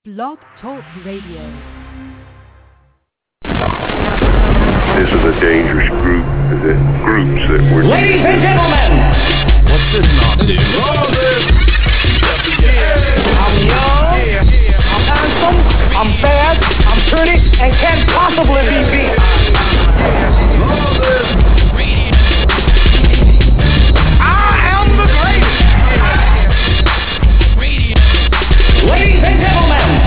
Blog Talk Radio. This is a dangerous groups that we're... Ladies and gentlemen! What's this nonsense? I'm young, I'm handsome, I'm bad, I'm pretty, and can't possibly be beat. I am the greatest! Ladies and gentlemen!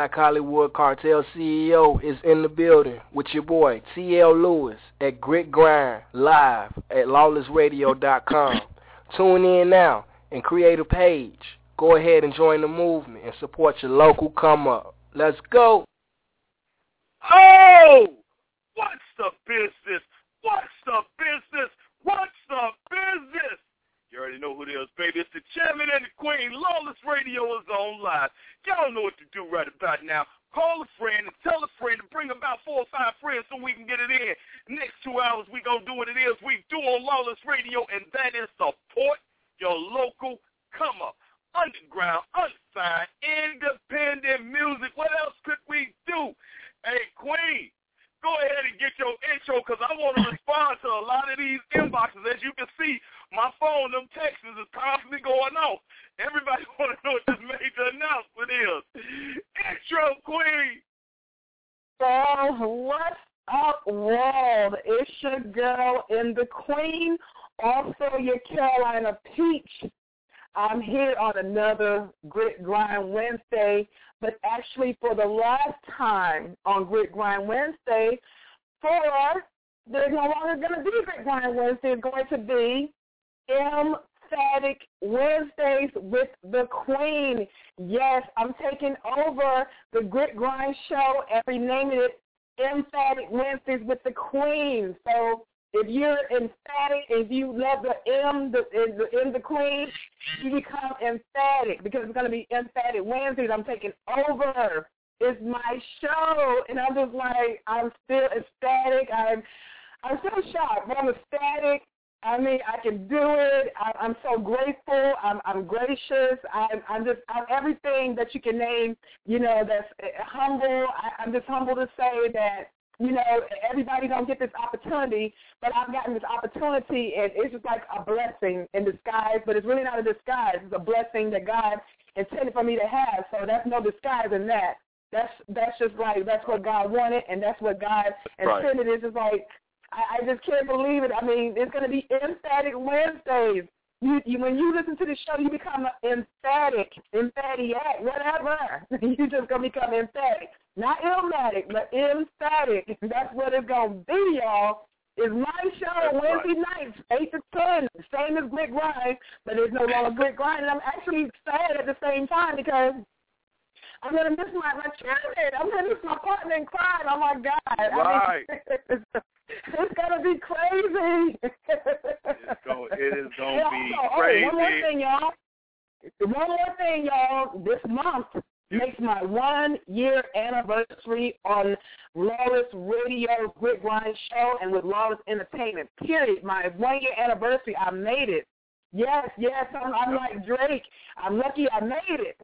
Black Hollywood Cartel CEO is in the building with your boy T.L. Lewis at Grit Grind live at lawlessradio.com. Tune in now and create a page. Go ahead and join the movement and support your local come up. Let's go. Oh, what's the business? What's the business? What's the business? You already know who it is, baby. It's the chairman and the queen. Lawless Radio is on live. Y'all know what to do right about now. Call a friend and tell a friend to bring about 4 or 5 friends so we can get it in. Next 2 hours, we going to do what it is we do on Lawless Radio, and that is support your local come-up. Underground, unsigned, independent music. What else could we do? Hey, Queen, go ahead and get your intro because I want to respond to a lot of these inboxes. As you can see, my phone, them texts is constantly going off. Everybody want to know what this major announcement is. Intro, Queen. So, what's up, world? It's your girl and the queen, also your Carolina Peach. I'm here on another Grit Grind Wednesday, but actually for the last time on Grit Grind Wednesday, there's no longer going to be Grit Grind Wednesday. It's going to be Emphatic Wednesdays with the Queen. Yes, I'm taking over the Grit Grind show and renaming it Emphatic Wednesdays with the Queen. So if you're emphatic, if you love the the Queen, you become emphatic because it's going to be Emphatic Wednesdays. I'm taking over. It's my show, and I'm just like, I'm still ecstatic. I'm still shocked, but I'm ecstatic. I mean, I can do it. I'm so grateful. I'm gracious. I'm everything that you can name. You know, that's humble. I'm just humble to say that. You know, everybody don't get this opportunity, but I've gotten this opportunity, and it's just like a blessing in disguise, but it's really not a disguise. It's a blessing that God intended for me to have, so that's no disguise in that. That's just like, that's what God wanted, and that's what God intended. It's just like, I just can't believe it. I mean, it's going to be Emphatic Wednesdays. When you listen to the show, you become emphatic, whatever. You're just going to become emphatic. Not illmatic, but emphatic. That's what it's going to be, y'all. It's my show Wednesday nights, 8 to 10, same as Grit Grind, but it's no longer Grit Grind. And I'm actually sad at the same time because I'm going to miss my chairman. I'm going to miss my partner in crime. Oh, my God. Right. It's going to be crazy. It is going to be crazy. One more thing, y'all. This month makes my 1-year anniversary on Lawless Radio Grit Grind show and with Lawless Entertainment, period. My 1-year anniversary, I made it. Yes, I'm like Drake. I'm lucky I made it.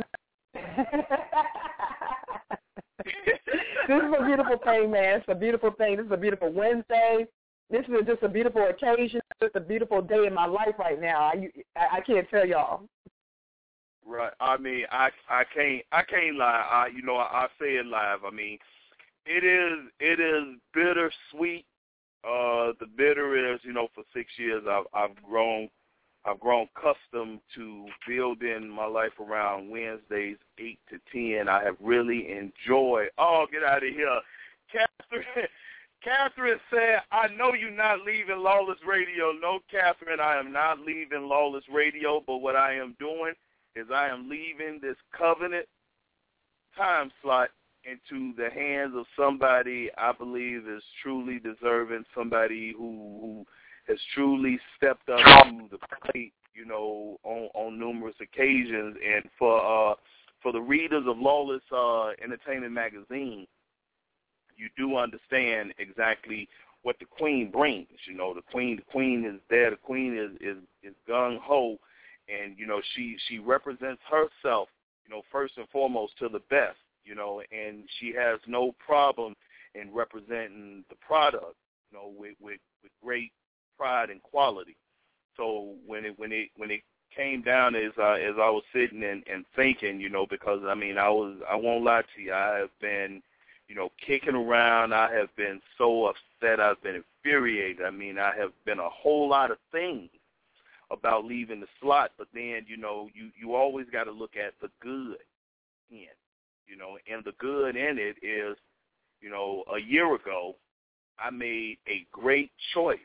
This is a beautiful thing, man. It's a beautiful thing. This is a beautiful Wednesday. This is just a beautiful occasion. It's just a beautiful day in my life right now. I can't tell y'all. Right. I mean, I can't lie. I say it live. I mean, it is bittersweet. The bitter is, for 6 years I've grown accustomed to building my life around Wednesdays 8 to 10. I have really enjoyed. Oh, get out of here, Catherine said, I know you're not leaving Lawless Radio. No, Catherine, I am not leaving Lawless Radio, but what I am doing is I am leaving this covenant time slot into the hands of somebody I believe is truly deserving, somebody who has truly stepped up to the plate, on numerous occasions. And for the readers of Lawless Entertainment Magazine, you do understand exactly what the Queen brings. The Queen is there. The Queen is gung ho, and she represents herself, first and foremost to the best, and she has no problem in representing the product, with great pride and quality. So when it came down as I was sitting and thinking, because I won't lie to you, I have been, kicking around. I have been so upset. I've been infuriated. I have been a whole lot of things about leaving the slot, but then, you always got to look at the good end. you know, and the good in it is, you know, a year ago, I made a great choice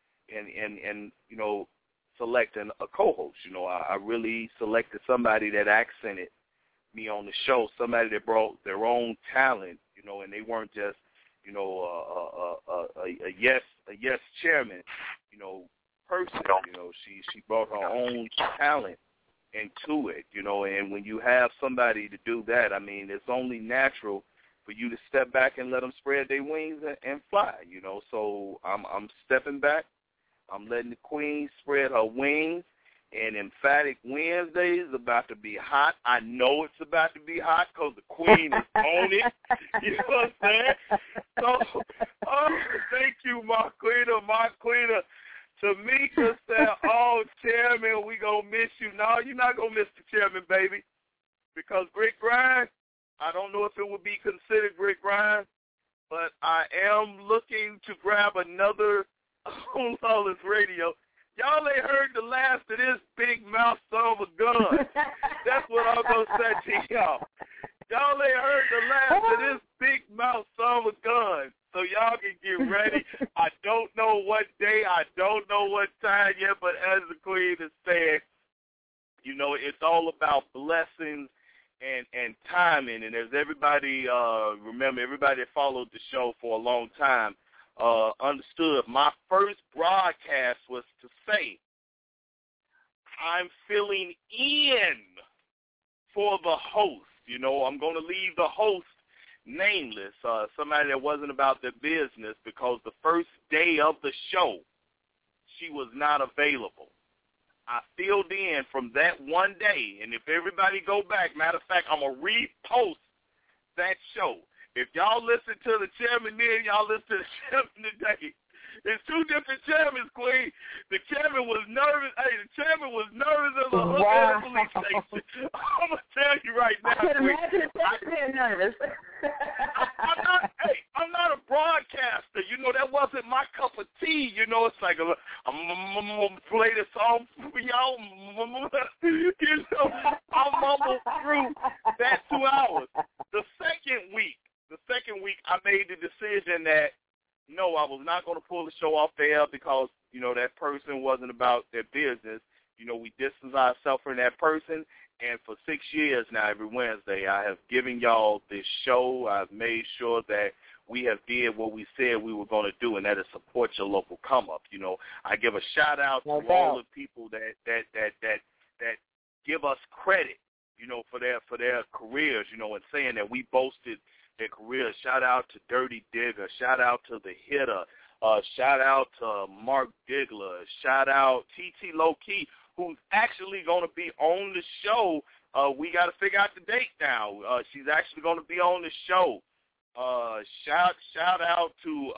in you know, selecting a co-host. You know, I really selected somebody that accented me on the show, somebody that brought their own talent, you know, and they weren't just, you know, a yes chairman, you know, person. You know, she brought her own talent into it, you know, and when you have somebody to do that, I mean, it's only natural for you to step back and let them spread their wings and fly, you know. So I'm stepping back. I'm letting the queen spread her wings. And Emphatic Wednesday is about to be hot. I know it's about to be hot because the queen is on it. You know what I'm saying? So, thank you, Marquita. Tamika said, oh, Chairman, we going to miss you. No, you're not going to miss the Chairman, baby. Because Grit Grind, I don't know if it would be considered Grit Grind, but I am looking to grab another on Lawless Radio. Y'all ain't heard the last of this big mouth son of a gun. That's what I'm going to say to y'all. Y'all ain't heard the last of this big mouth son of a gun. So y'all can get ready. I don't know what day, I don't know what time yet, but as the queen is saying, you know, it's all about blessings and timing. And as everybody, remember, everybody that followed the show for a long time, understood, my first broadcast was to say, I'm filling in for the host. You know, I'm going to leave the host nameless, somebody that wasn't about their business, because the first day of the show, she was not available. I filled in from that one day, and if everybody go back, matter of fact, I'm going to repost that show. If y'all listen to the chairman then, y'all listen to the chairman today. There's two different chairmans, Queen. The chairman was nervous. Hey, the chairman was nervous as a hook at a police station. I'm going to tell you right now, I can imagine being nervous. I'm not a broadcaster. You know, that wasn't my cup of tea. You know, it's like, I'm going to play this song for y'all. You know, I'll mumble through that 2 hours. The second week, I made the decision that, no, I was not going to pull the show off the air because, you know, that person wasn't about their business. You know, we distance ourselves from that person. And for 6 years now, every Wednesday, I have given y'all this show. I've made sure that we have did what we said we were going to do, and that is support your local come-up. You know, I give a shout-out to all the people that give us credit, you know, for their careers, you know, and saying that we boasted their careers. Shout out to Dirty Digger. Shout out to The Hitter. Shout out to Mark Diggler. Shout out TT Low Key, who's actually going to be on the show. We got to figure out the date now. She's actually going to be on the show. Shout out to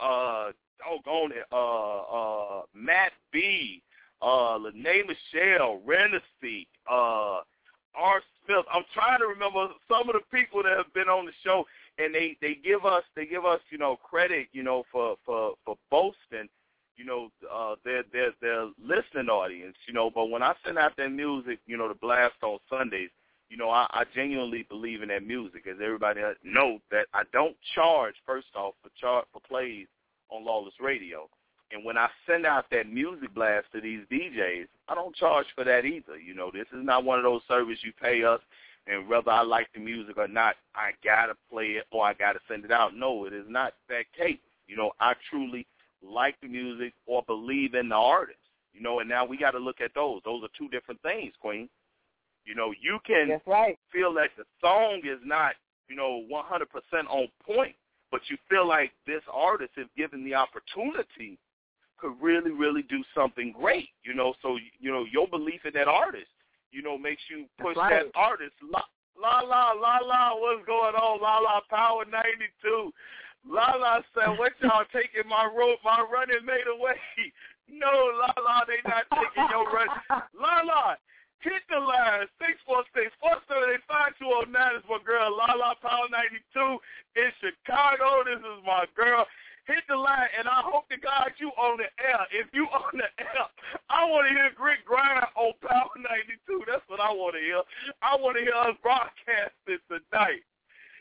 Matt B, Lene Michelle, Renaissance, R. Smith. I'm trying to remember some of the people that have been on the show. And they give us, you know, credit, you know, for boasting, you know, their listening audience, you know. But when I send out that music, you know, to blast on Sundays, you know, I genuinely believe in that music. As everybody knows, that I don't charge, first off, for plays on Lawless Radio. And when I send out that music blast to these DJs, I don't charge for that either. You know, this is not one of those services you pay us, and whether I like the music or not, I got to play it or I got to send it out. No, it is not that case. You know, I truly like the music or believe in the artist. You know, and now we got to look at those. Those are two different things, Queen. You know, you can feel that the song is not, you know, 100% on point, but you feel like this artist, if given the opportunity, could really, really do something great. You know, so, you know, your belief in that artist, you know, makes you push that artist. La, what's going on? La Power 92. La said, what y'all taking my running mate away? No, La, they not taking your run. La, hit the line. 646-478-5209 is my girl. La Power 92 in Chicago. This is my girl. Hit the line, and I hope to God you on the air. If you on the air, I want to hear Grit Grind on Power 92. That's what I want to hear. I want to hear us broadcast it tonight.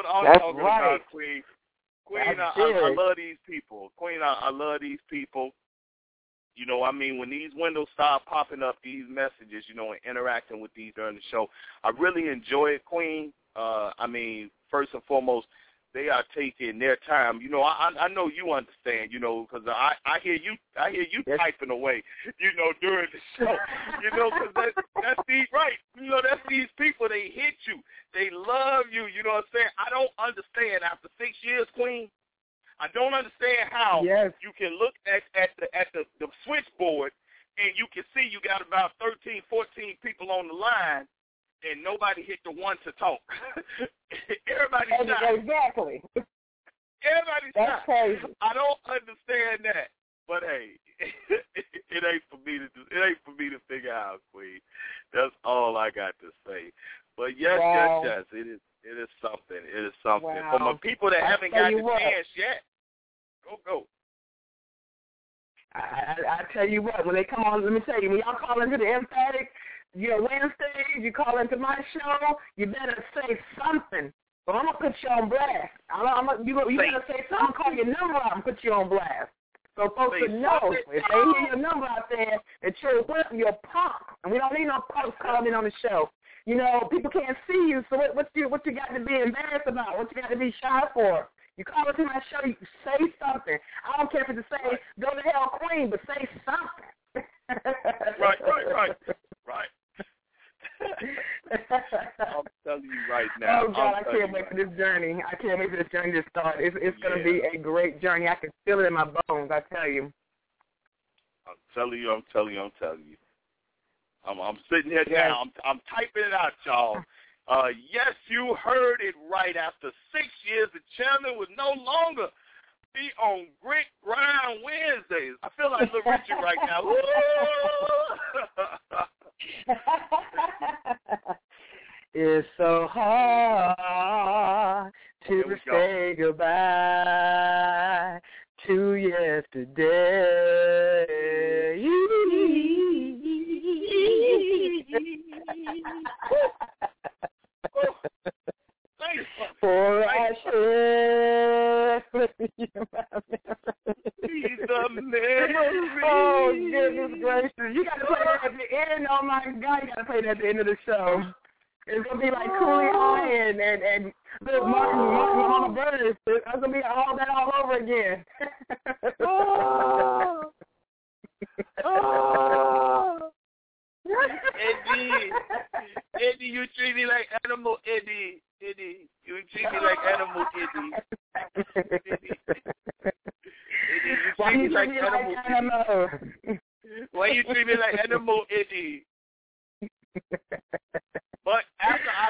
I'm That's talking right. about, Queen. Queen, I love these people. Queen, I love these people. You know, I mean, when these windows start popping up, these messages, you know, and interacting with these during the show, I really enjoy it, Queen. I mean, first and foremost, they are taking their time. You know, I know you understand, you know, because I hear you typing away, you know, during the show, you know, because that's these, right, you know, that's these people, they hit you. They love you, you know what I'm saying? I don't understand after 6 years, Queen. I don't understand how you can look at the switchboard and you can see you got about 13, 14 people on the line and nobody hit the one to talk. Everybody's shot. Exactly. Everybody's That's shot. crazy. I don't understand that. But hey, it ain't for me to figure out, Queen. That's all I got to say. But yes, it is something. It is something. Wow. For my people that haven't got the chance yet, go. I tell you what, when they come on, let me tell you, when y'all call into the Emphatic, you know, Wednesdays, you call into my show, you better say something. But I'm going to put you on blast. You better say something, call your number out and put you on blast. So folks would know, if they hear your number out there, that you're a punk. And we don't need no punks calling in on the show. You know, people can't see you, so what you got to be embarrassed about? What you got to be shy for? You call into my show, you say something. I don't care if it's to say, go to hell, Queen, but say something. Right. I'm telling you right now. Oh, God, I can't wait for this journey. I can't wait for this journey to start. It's going to be a great journey. I can feel it in my bones, I tell you. I'm telling you. I'm sitting here now. I'm typing it out, y'all. Yes, you heard it right. After 6 years, the chairman would no longer be on Grit Grind Wednesdays. I feel like Little Richard right now. It's so hard to say goodbye to yesterday. For I share He's a memory. Oh, goodness gracious. You got to play that at the end. Oh, my God, you got to play that at the end of the show. It's going to be like Cooley and Little Martin Mama Burns. It's going to be all that all over again. Eddie, you treat me like animal, Eddie. Eddie, you treat me like animal, Eddie. Why you treat me like animal? Why you treat me like animal, Eddie? But after I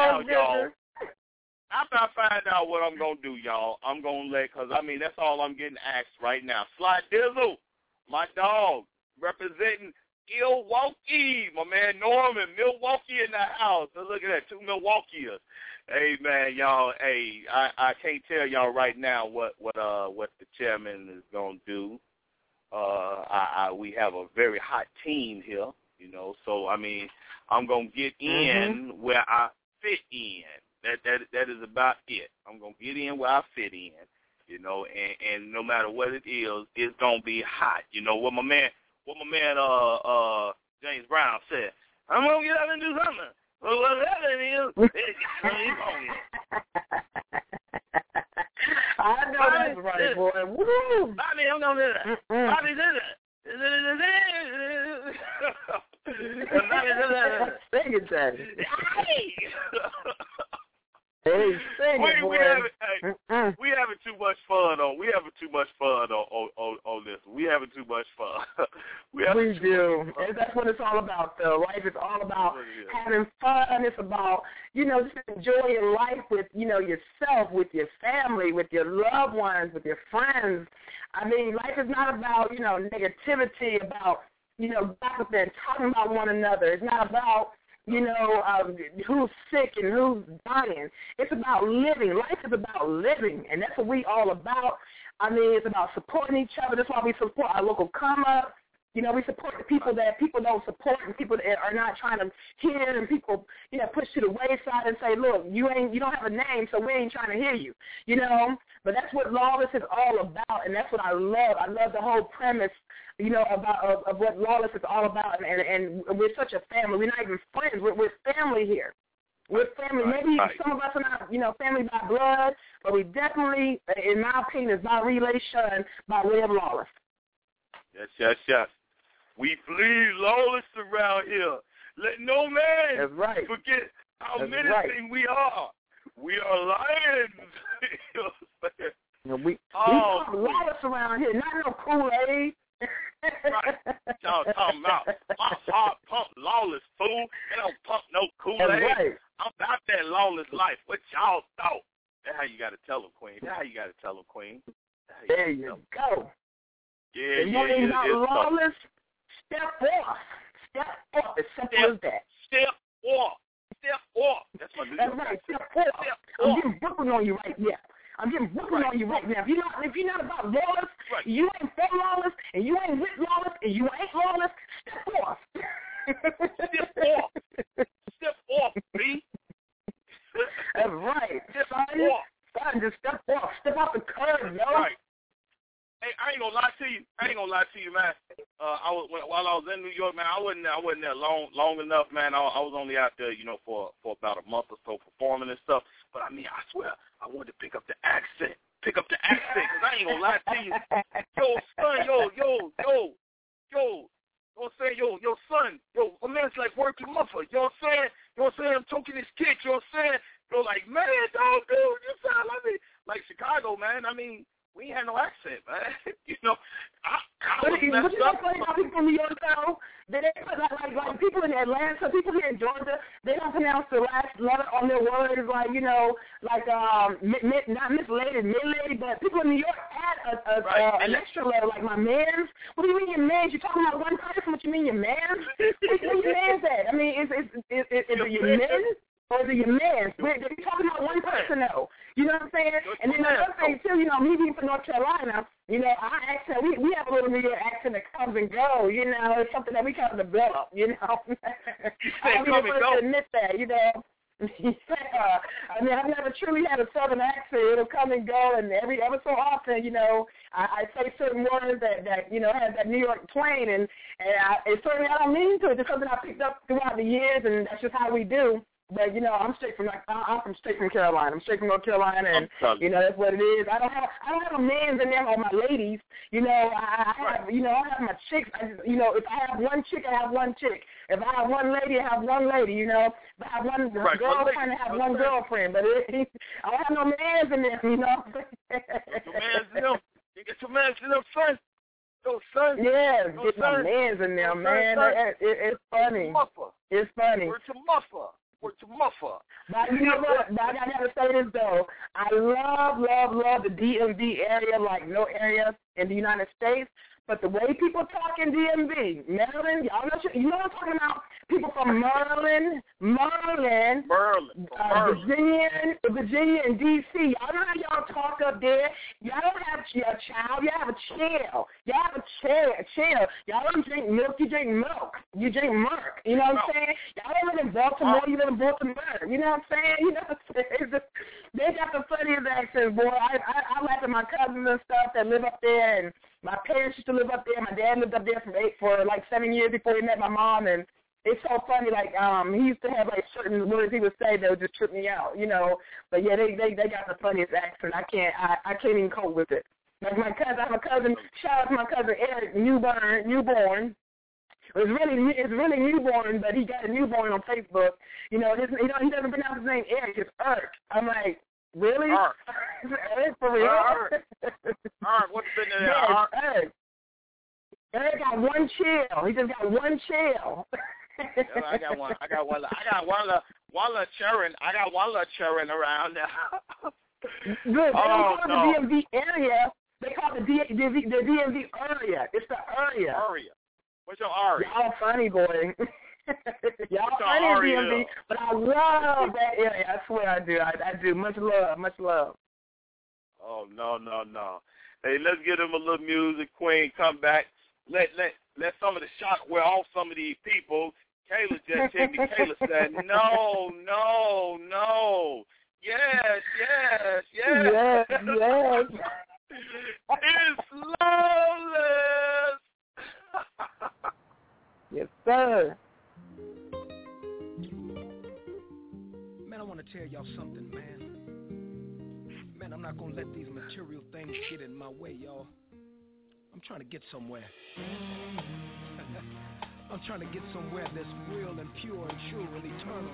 find out what I'm going to do, y'all, I'm going to because, I mean, that's all I'm getting asked right now. Sly Dizzle, my dog, representing Milwaukee, my man Norman, Milwaukee in the house. So look at that, 2 Milwaukeeers. Hey, man, y'all, I can't tell y'all right now what the chairman is going to do. We have a very hot team here, you know, so, I mean, I'm going to get in where I fit in. That is about it. I'm going to get in where I fit in, you know, and no matter what it is, it's going to be hot. You know, what my man James Brown said, I'm going to get out and do something. Well, whatever it is, I know that's right, boy. Woo! Bobby, I'm going to do that. Bobby did it. Sing it, Daddy. Hey, sing it, boy. We having too much fun on. We having too much fun on this. We having too much fun. We do. And that's what it's all about, though. Life is all about having fun. It's about, you know, just enjoying life with, you know, yourself, with your family, with your loved ones, with your friends. I mean, life is not about, you know, negativity, about, you know, gossiping and talking about one another. It's not about, you know, who's sick and who's dying. It's about living. Life is about living, and that's what we all about. I mean, it's about supporting each other. That's why we support our local come-up. We support the people that people don't support, and people that are not trying to hear, and people, push to the wayside and say, look, you don't have a name, so we ain't trying to hear you, But that's what Lawless is all about, and that's what I love. I love the whole premise, of what Lawless is all about, and we're such a family. We're not even friends. We're family here. We're family. Maybe some of us are not, family by blood, but we definitely, in my opinion, is by relation by way of Lawless. Yes. We please Lawless around here. Let no man forget how menacing we are. We are lions. We talk Lawless around here, not no Kool-Aid. Right. Y'all talking about my heart pump Lawless, fool. They don't pump no Kool-Aid. Right. I'm about that Lawless life. What y'all thought? That's how you got to tell them, Queen. There you go. Yeah, you about Lawless, step off. As simple as that. Step off. That's my new right. Step off. I'm getting Brooklyn on you right now. If you're not about Lawless, you ain't for Lawless, and you ain't with Lawless, and you ain't Lawless, step off. Step off, B. That's right. Son, just step off. Step off the curb, yo. Right. Hey, I ain't gonna lie to you, man. While I was in New York, man, I wasn't there long enough, man. I was only out there, for about a month or so performing and stuff. But I mean, I swear, I wanted to pick up the accent, cause I ain't gonna lie to you. Yo, son, yo, son, a man's like working muffer. You know what I'm saying? I'm talking his kick. You know what I'm saying? Yo, like, man, dog, dude, you sound like Chicago, man. I mean, we ain't had no accent, man. I was messed up. Funny how people in New York, though, they put like people in Atlanta, people here in Georgia, they don't pronounce the last letter on their words, not mislady, mid-lady, but people in New York add an extra letter, like my mans. What do you mean your mans? You're talking about one person? What you mean your mans? What your mans at? I mean, is it your men? Or is it your man? They're talking about one person, though. You know what I'm saying? And then another thing, too, me being from North Carolina, our accent, we have a little New York accent that comes and goes, It's something that we kind of develop, I don't even want to admit that, I mean, I've never truly had a Southern accent. It'll come and go, and ever so often, I say certain words that have that New York twang, and certainly I don't mean to. It's just something I picked up throughout the years, and that's just how we do. But I'm straight from Carolina. I'm straight from North Carolina, and that's what it is. I don't have a man's in there or my ladies. I have my chicks. If I have one chick, I have one chick. If I have one lady, I have one lady. If I have one girlfriend, I have one girlfriend. But I don't have no man's in there. Your man's in them. You get your man's in them, son. Yo, son. Yeah, get my man's in there, man. It's funny. It's funny. Word to muffer. But you know what? I gotta say this though. I love the DMV area like no area in the United States. But the way people talk in DMV, Maryland, y'all know, you know what I'm talking about? People from Maryland, Virginia, and D.C. Y'all know how y'all talk up there. Y'all don't have a child. Y'all have a chill. Y'all don't drink milk. You drink milk. You drink Merc. You know what I'm saying? Y'all don't live in Baltimore. You live in Baltimore. You know what I'm saying? They got the funniest accents, boy. I laugh at my cousins and stuff that live up there, and my parents used to live up there. My dad lived up there for like 7 years before he met my mom, and it's so funny. Like he used to have like certain words he would say that would just trip me out, But yeah, they got the funniest accent. I can't even cope with it. Like my cousin, I have a cousin. Shout out to my cousin Eric, newborn. It's really newborn, but he got a newborn on Facebook. He doesn't pronounce his name Eric. It's Eric. I'm like, really? Eric, for real? Eric, what's been there? Yes, Eric got one chill. He just got one chill. I got one little churn. I got one little churn around there. Good. They don't call it the DMV area. They call it the DMV area. It's the area. What's your area? Y'all funny, boy. Y'all funny in DMV, but I love that area. I swear I do. I do. Much love. Oh, no. Hey, let's get him a little music, Queen. Come back. Let let some of the shock wear off some of these people. Kayla just hit me. Kayla said, no. Yes. It's Lawless. Yes, sir. Man, I want to tell y'all something, man. Man, I'm not going to let these material things get in my way, y'all. I'm trying to get somewhere. I'm trying to get somewhere that's real and pure and true and eternal.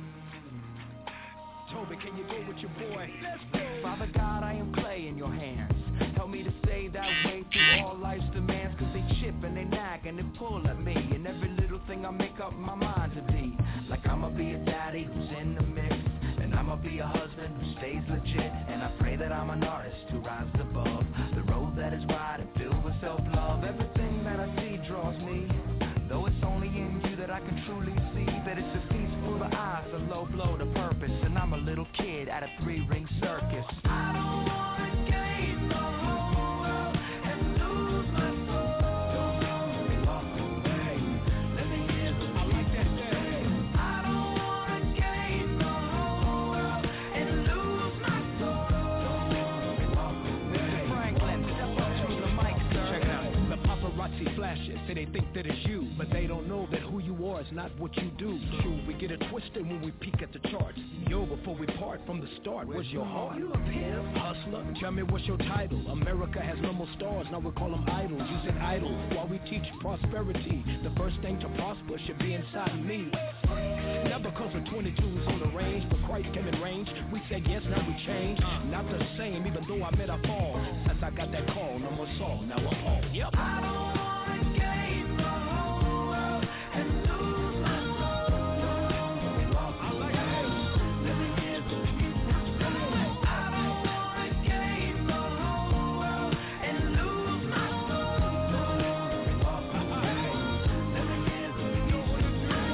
Toby, can you go with your boy? Let's go. Father God, I am clay in your hands. Help me to stay that way through all life's demands, cause they chip and they nag and they pull at me. And every little thing I make up my mind to be. Like I'ma be a daddy who's in the mix, and I'ma be a husband who stays legit. And I pray that I'm an artist who rises above the road that is wide and filled with self-love. Everything that I see draws me, though it's only in you that I can truly see that it's a piece full of eyes, a low blow to purpose. And I'm a little kid at a 3-ring circus. I don't wanna gain the whole world and lose my soul. Don't walk away. Let me hear the I like that thing. I don't wanna gain the whole world and lose my soul. Don't walk away. Franklin, step up to the mic, sir. Check it out. The paparazzi flash it, say they think that it's you, but they don't know that who you are is not what you do. True, we get it twisted when we peek at the charts. Yo, before we part from the start, where's your heart? You a pimp, hustler, tell me what's your title. America has no more stars, now we call them idols. You said idle, while we teach prosperity. The first thing to prosper should be inside me. Not because of 22s on the range, but Christ came in range. We said yes, now we changed. Not the same, even though I met a fall. Since I got that call, no more Saul, now we're all. Yep. I don't wanna gain the whole world and lose my soul. Don't walk away. Let me hear the music. I don't wanna gain the whole world and lose my soul. Don't walk away. Let me hear the music.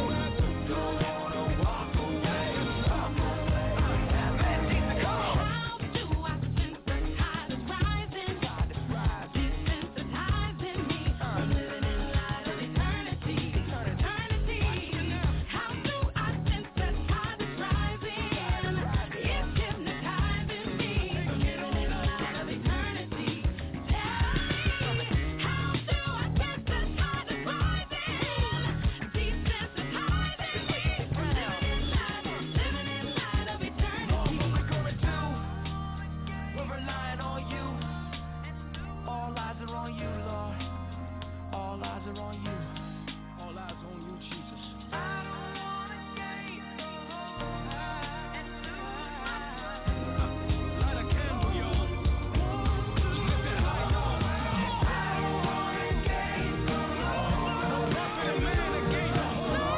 Don't wanna walk away. Walk away. Man, take the call. How do I sense the tide is rising? God is rising. Desensitizing me. I'm living in light of eternity. Eternity. How do I sense the tide is rising? It's hypnotizing me. I'm living in light of eternity. Tell me, how do I sense the tide is rising? Desensitizing me. I'm living in light of eternity. What we gonna do? We're relying on you. All eyes are on you, Lord. All eyes are on you. All eyes on you, Jesus. I don't wanna gain the whole world and lose my Light a candle, y'all. Lift it high, y'all. I don't wanna gain the whole world. Prophet and man that gave the whole world.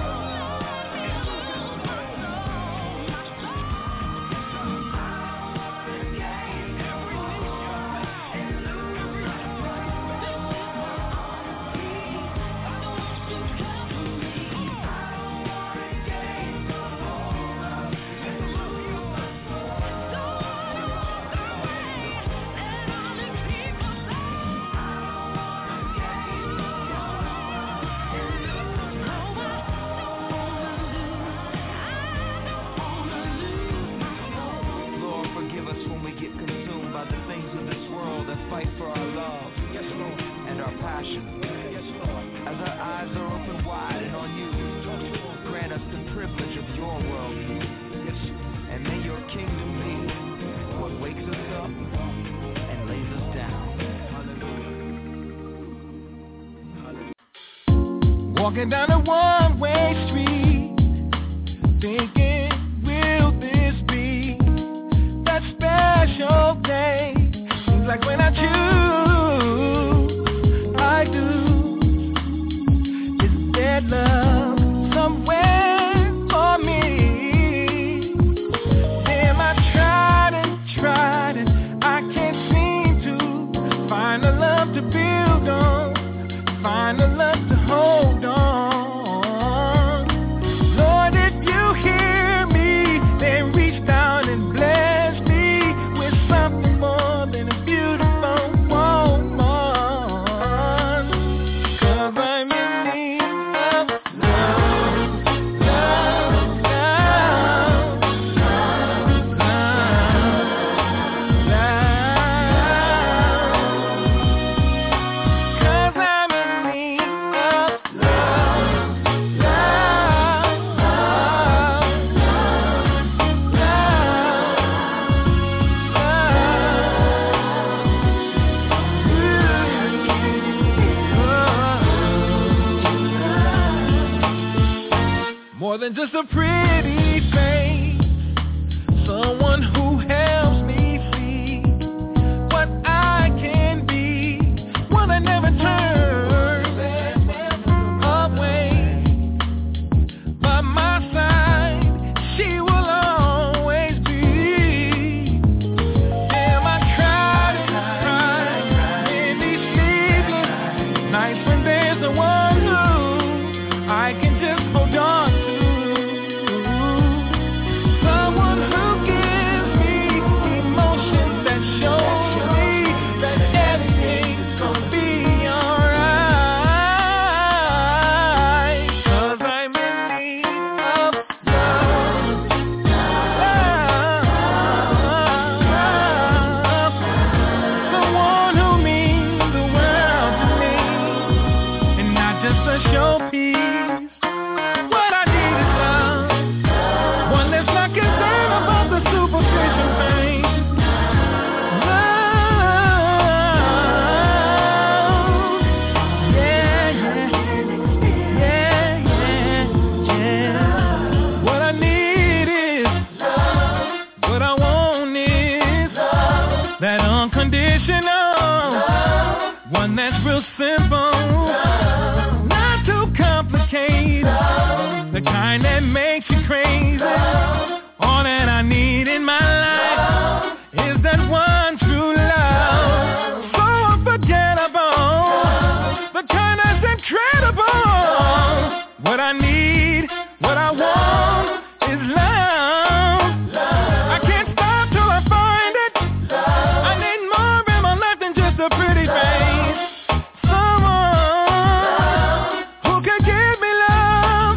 Lord, forgive us when we get consumed by the things of this world that fight for our love, Yes, Lord. and our passion. Yes, Lord. As our eyes are open wide and on you, grant us the privilege of your worldview. Yes. And may your kingdom be what wakes us up and lays us down. Walking down a one-way street, thinking, will this be that special day? Seems like when I choose, I do. Is there love somewhere for me? Damn, I tried and I can't seem to find a love to build on, find a love to hold on. Lord, if you hear me, then reach down and bless me with something more than a beautiful woman. 'Cause I'm more than just a pretty face. Someone who helps me see what I can be, one that never turns away. By my side, she will always be. Damn, I cried and cried in these sleepless nights when there's no one who I can just hold on to. Someone who gives me emotions that show me that everything's gonna be alright. 'Cause I'm in need of love. Someone who means the world to me, and not just a showpiece. What I need is love, one that's not concerned about the superficial things. Love, yeah. What I need is love. What I want is love. That unconditional love. One that's real simple love. Not too complicated love. The kind that makes you crazy love. All that I need in my life love. Is that one true love. So unforgettable love. The kind that's incredible love. What I need, what I want is love. I can't stop till I find it. I need more in my life than just a pretty face. Someone who can give me love.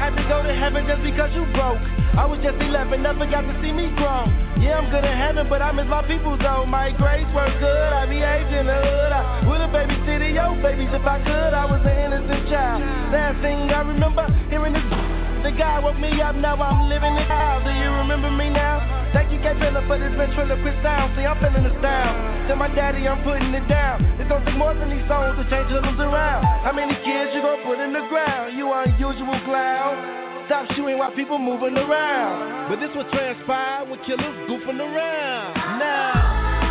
had to go to heaven just because you broke. I was just 11, never got to see me grow. Yeah, I'm good in heaven, but I miss my people though. My grades were good, I behaved in the hood. I would've babysit your babies if I could. I was an innocent child. Last thing I remember hearing this. The guy woke me up, now I'm living it out. Do you remember me now? Thank you, K-Bella, for this ventriloquist sound. See, I'm feeling the style. Tell my daddy I'm putting it down. It don't take more than these songs to change hoodlums around. How many kids you gon' put in the ground? You unusual clown. Stop shooting while people moving around. But this what transpired when killers goofing around. Now,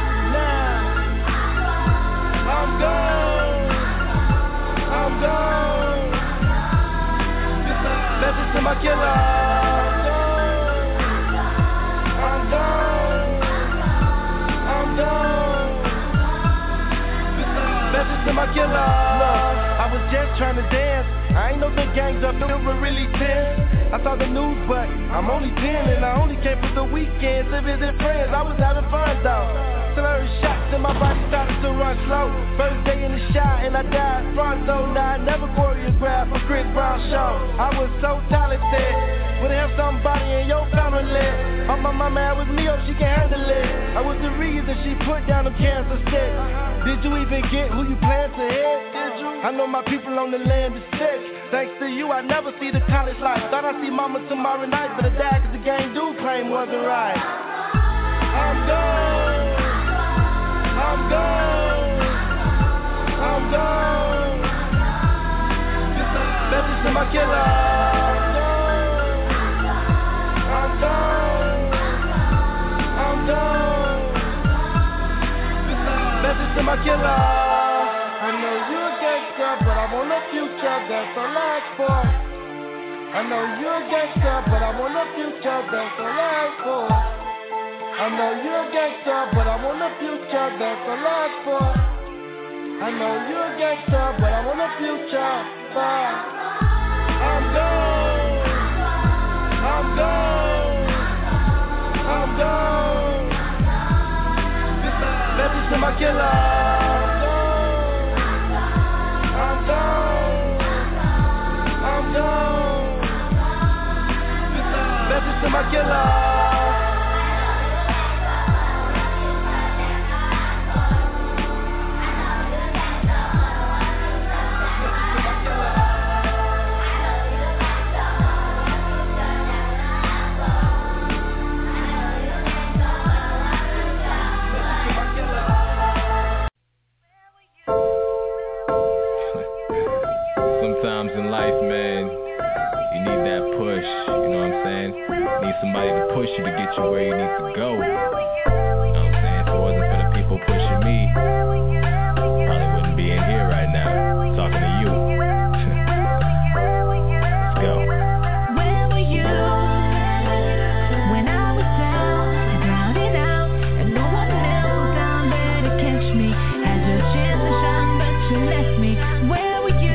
I'm gone. I'm gone. Message to my killer. I'm done. Message to my killer. I was just trying to dance. I ain't know the gangs up, it was really tense. I saw the news, but I'm only 10 and I only came for the weekend to visit friends. I was having fun though. Slurred shots and my body started to run slow. First day in the shot and I died pronto. Now I never choreographed a Chris Brown show. I was so talented. Would have somebody in your family. Oh my mama, it was me, oh she can handle it. I was the reason she put down them cancer sticks. Did you even get who you plan to hit? Did you? I know my people on the land is sick. Thanks to you, I never see the college life. Thought I'd see mama tomorrow night, but I died cause the game do claim wasn't right. I'm gone. I'm gone. I'm gone. Message to my killer. I'm gone. I'm gone. Message to my killer. I know you're a gangster, but I want a future that's all I ask for. I know you're a gangster, but I want a future that's all I ask for. I know you're a gangster, but I want a future that's all I ask for. I know you're a gangster, but I want a future, but I'm gone. I'm gone. I'm gone. Message to my killer. I'm gone. Message to my killer. Sometimes in life, man, you need that push, you know what I'm saying? You need somebody to push you to get you where you need to go. You know what I'm saying? If it wasn't for the people pushing me, probably wouldn't be in here right now, talking to you. Let's go. Where were you when I was down and out, and no one else was down there to catch me? Had your chance to shine, but you left me. Where were you?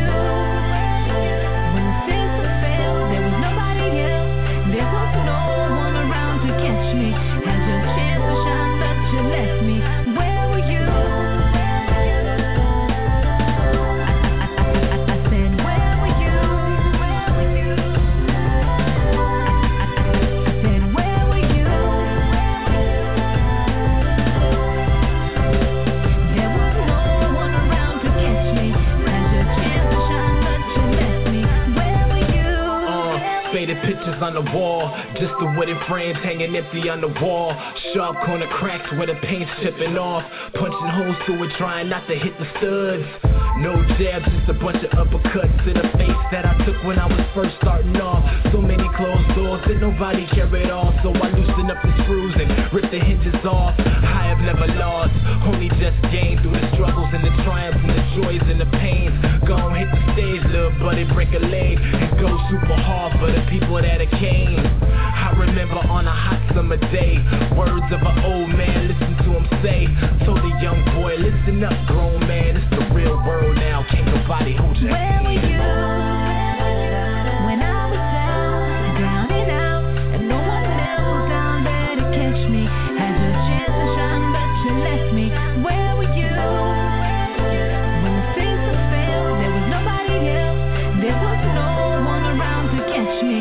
Pictures on the wall, just the wooden frames hanging empty on the wall. Sharp corner cracks where the paint's chipping off. Punching holes through it, trying not to hit the studs. No jabs, just a bunch of uppercuts to the face that I took when I was first starting off. So many closed doors that nobody carried off. So I loosened up the screws and ripped the hinges off. I have never lost, only just gained through the struggles and the triumphs and the joys and the pains. Go on, hit the stage, little buddy, break a leg and go super hard for the people that it came. I remember on a hot summer day, words of an old man, listen to him say. Told the young boy, listen up, grown man, it's the real world now, can't nobody hold your hand. Where were you when I was down and out, and no one else was down there to catch me? Had your chance to shine, but you left me. Where were you when the system failed? There was nobody else, there was no one around to catch me.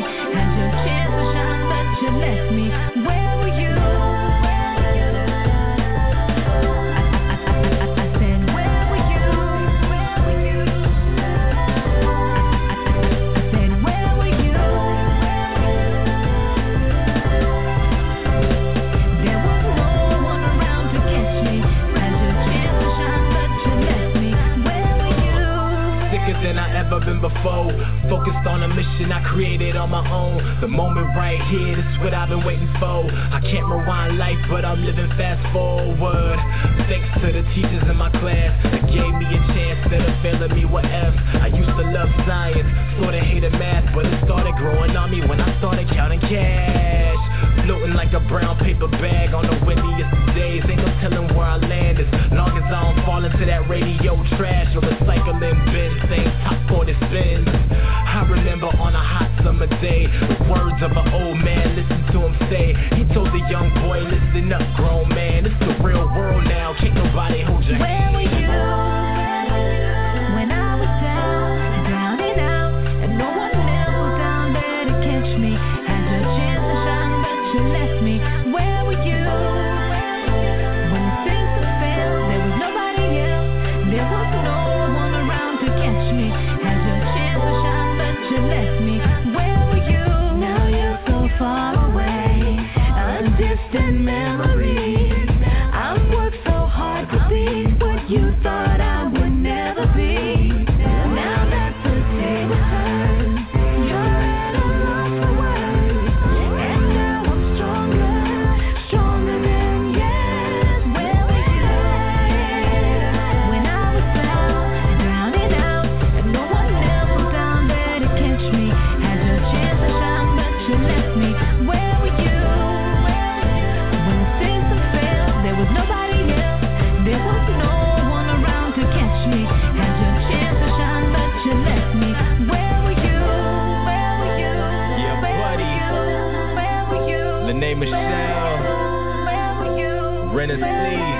created on my own. The moment right here, this is what I've been waiting for. I can't rewind life, but I'm living fast forward. Thanks to the teachers in my class that gave me a chance instead of failing me with F's. I used to love science, sorta hated math, but it started growing on me when I started counting cash. Floating like a brown paper bag on the windiest days. Ain't no telling where I land as long as I don't fall into that radio trash or recycling bin. Same top 40 spins. I remember on a hot summer day, the words of an old man, listen to him say. He told the young boy, listen up, grown man. It's the real world now, can't nobody hold your hand. Where were you when I was down, drowning out, and no one else was down there to catch me? Had your chance to shine, but you left me. Where were you when the things had failed? There was nobody else, there was no one around to catch me. Had your chance to shine, but you left me. Where were you? Now you're so far away, a distant memory. I've worked so hard to be what you thought I would never be. Now that the table turns, you're at a loss for words. And now I'm stronger, stronger than yes. Where were you when I was down, drowning out, and no one else was down there to catch me? Had your chance to shine, but you left me. Where were you when the things had failed? There was nobody else, there was no one around to catch me. Had your chance to shine, but you left me. Where were you? Where were you? Yeah, buddy. Where were you? Lene Michelle, Where were you? Renna C.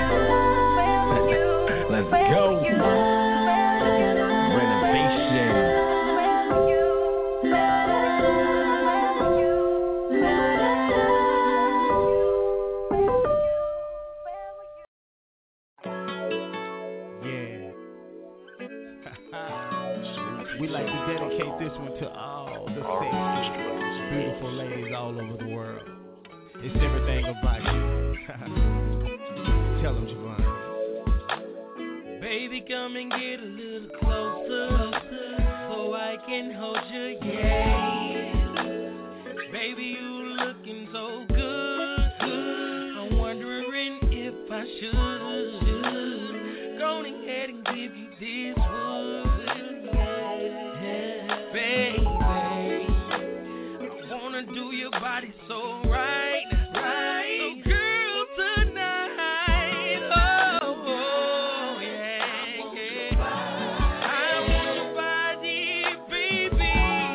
Let's go. Renovation. We like to dedicate this one to all the sexy, beautiful ladies all over the world. It's everything about you. Tell them, Javon. Baby, come and get a little closer so I can hold your yeah. Baby, you looking so good. I'm wondering if I should go ahead and give you this one. Baby, I wanna do your body so right, right. So girl, tonight, oh yeah, yeah. I want your body, baby.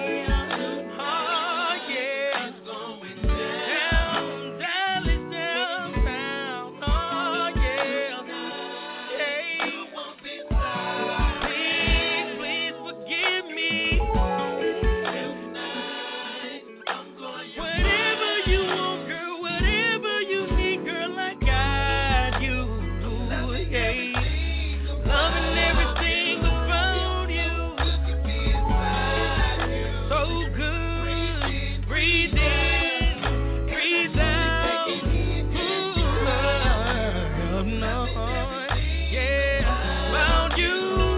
Oh yeah, it's going down, Dallas downtown. Oh yeah, hey, you won't be sorry. Please forgive me. Whatever you want, girl, whatever you need, girl, I got you. Yeah. Loving everything about you. So good. Breathe in, breathe out. Ooh, no. Yeah, about you.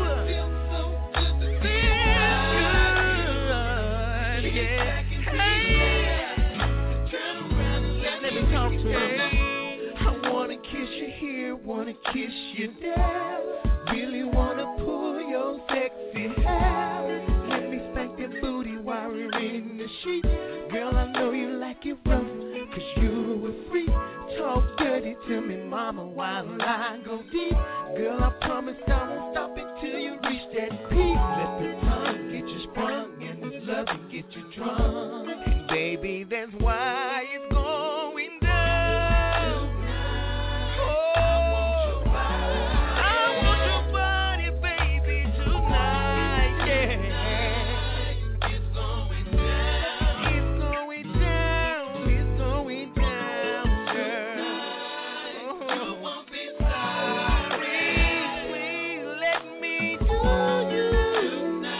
I wanna kiss you here, wanna kiss you there. Really wanna pull your sexy hair. Let me spank that booty while we're in the sheets. Girl, I know you like it rough, cause you're a freak. Talk dirty to me, mama, while I go deep. Girl, I promise I won't stop until you reach that peak. Let the tongue get you sprung and this loving get you drunk. And baby, that's why it's going down.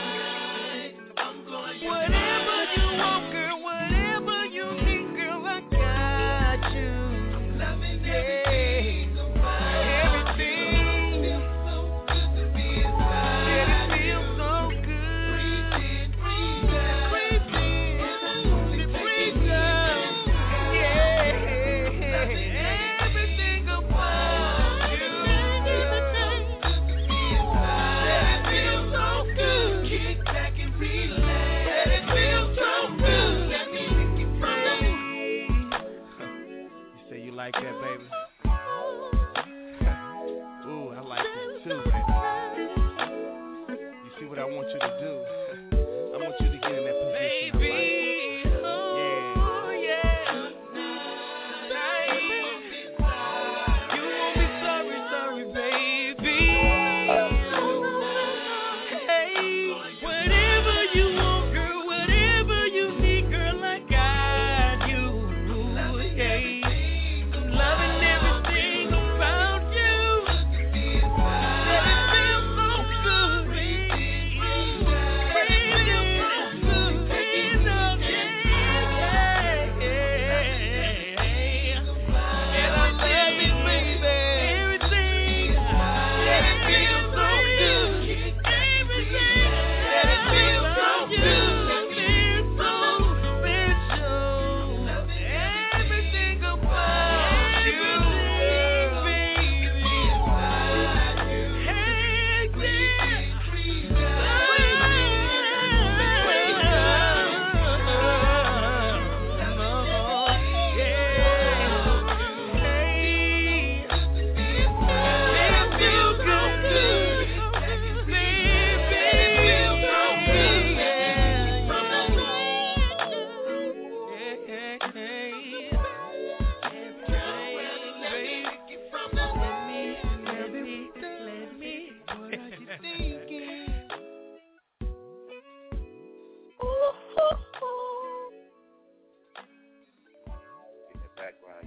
Whatever you want, girl, whatever you need, girl, I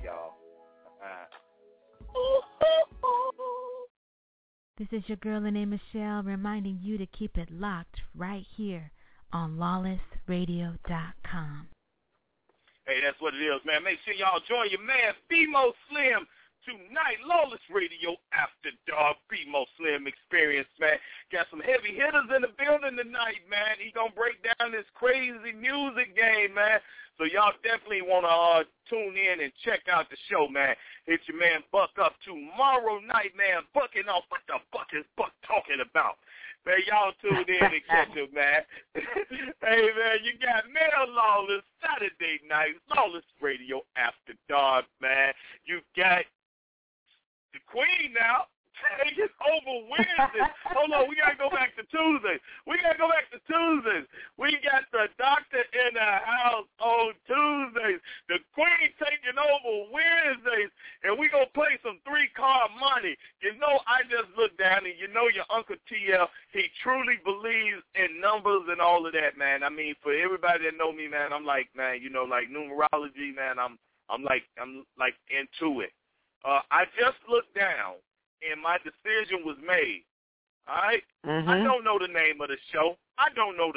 y'all. This is your girl, named Michelle, reminding you to keep it locked right here on lawlessradio.com. Hey, that's what it is, man. Make sure y'all join your man, BMO Slim, tonight. Lawless Radio After Dark, BMO Slim Experience, man. Got some heavy hitters in the building tonight, man. He gonna break down this crazy music game, man. So y'all definitely want to tune in and check out the show, man. Hit your man Buck up tomorrow night, man. Bucking off what the fuck is Buck talking about. Man, y'all tune in and catch him, man. Hey, man, you got Mel Lawless Saturday night, Lawless Radio After Dark, man. You got the Queen now. It's over Wednesday. Hold on, we got to go back to Tuesday. We got the doctor in the house on Tuesdays. The Queen taking over Wednesdays. And we going to play some 3-card money. You know, I just looked down and you know your Uncle TL, he truly believes in numbers and all of that, man. I mean, for everybody that know me, man, I'm like, man, you know, like numerology, man, I'm like into it. I just looked down. And my decision was made. All right? Mm-hmm. I don't know the name of the show. But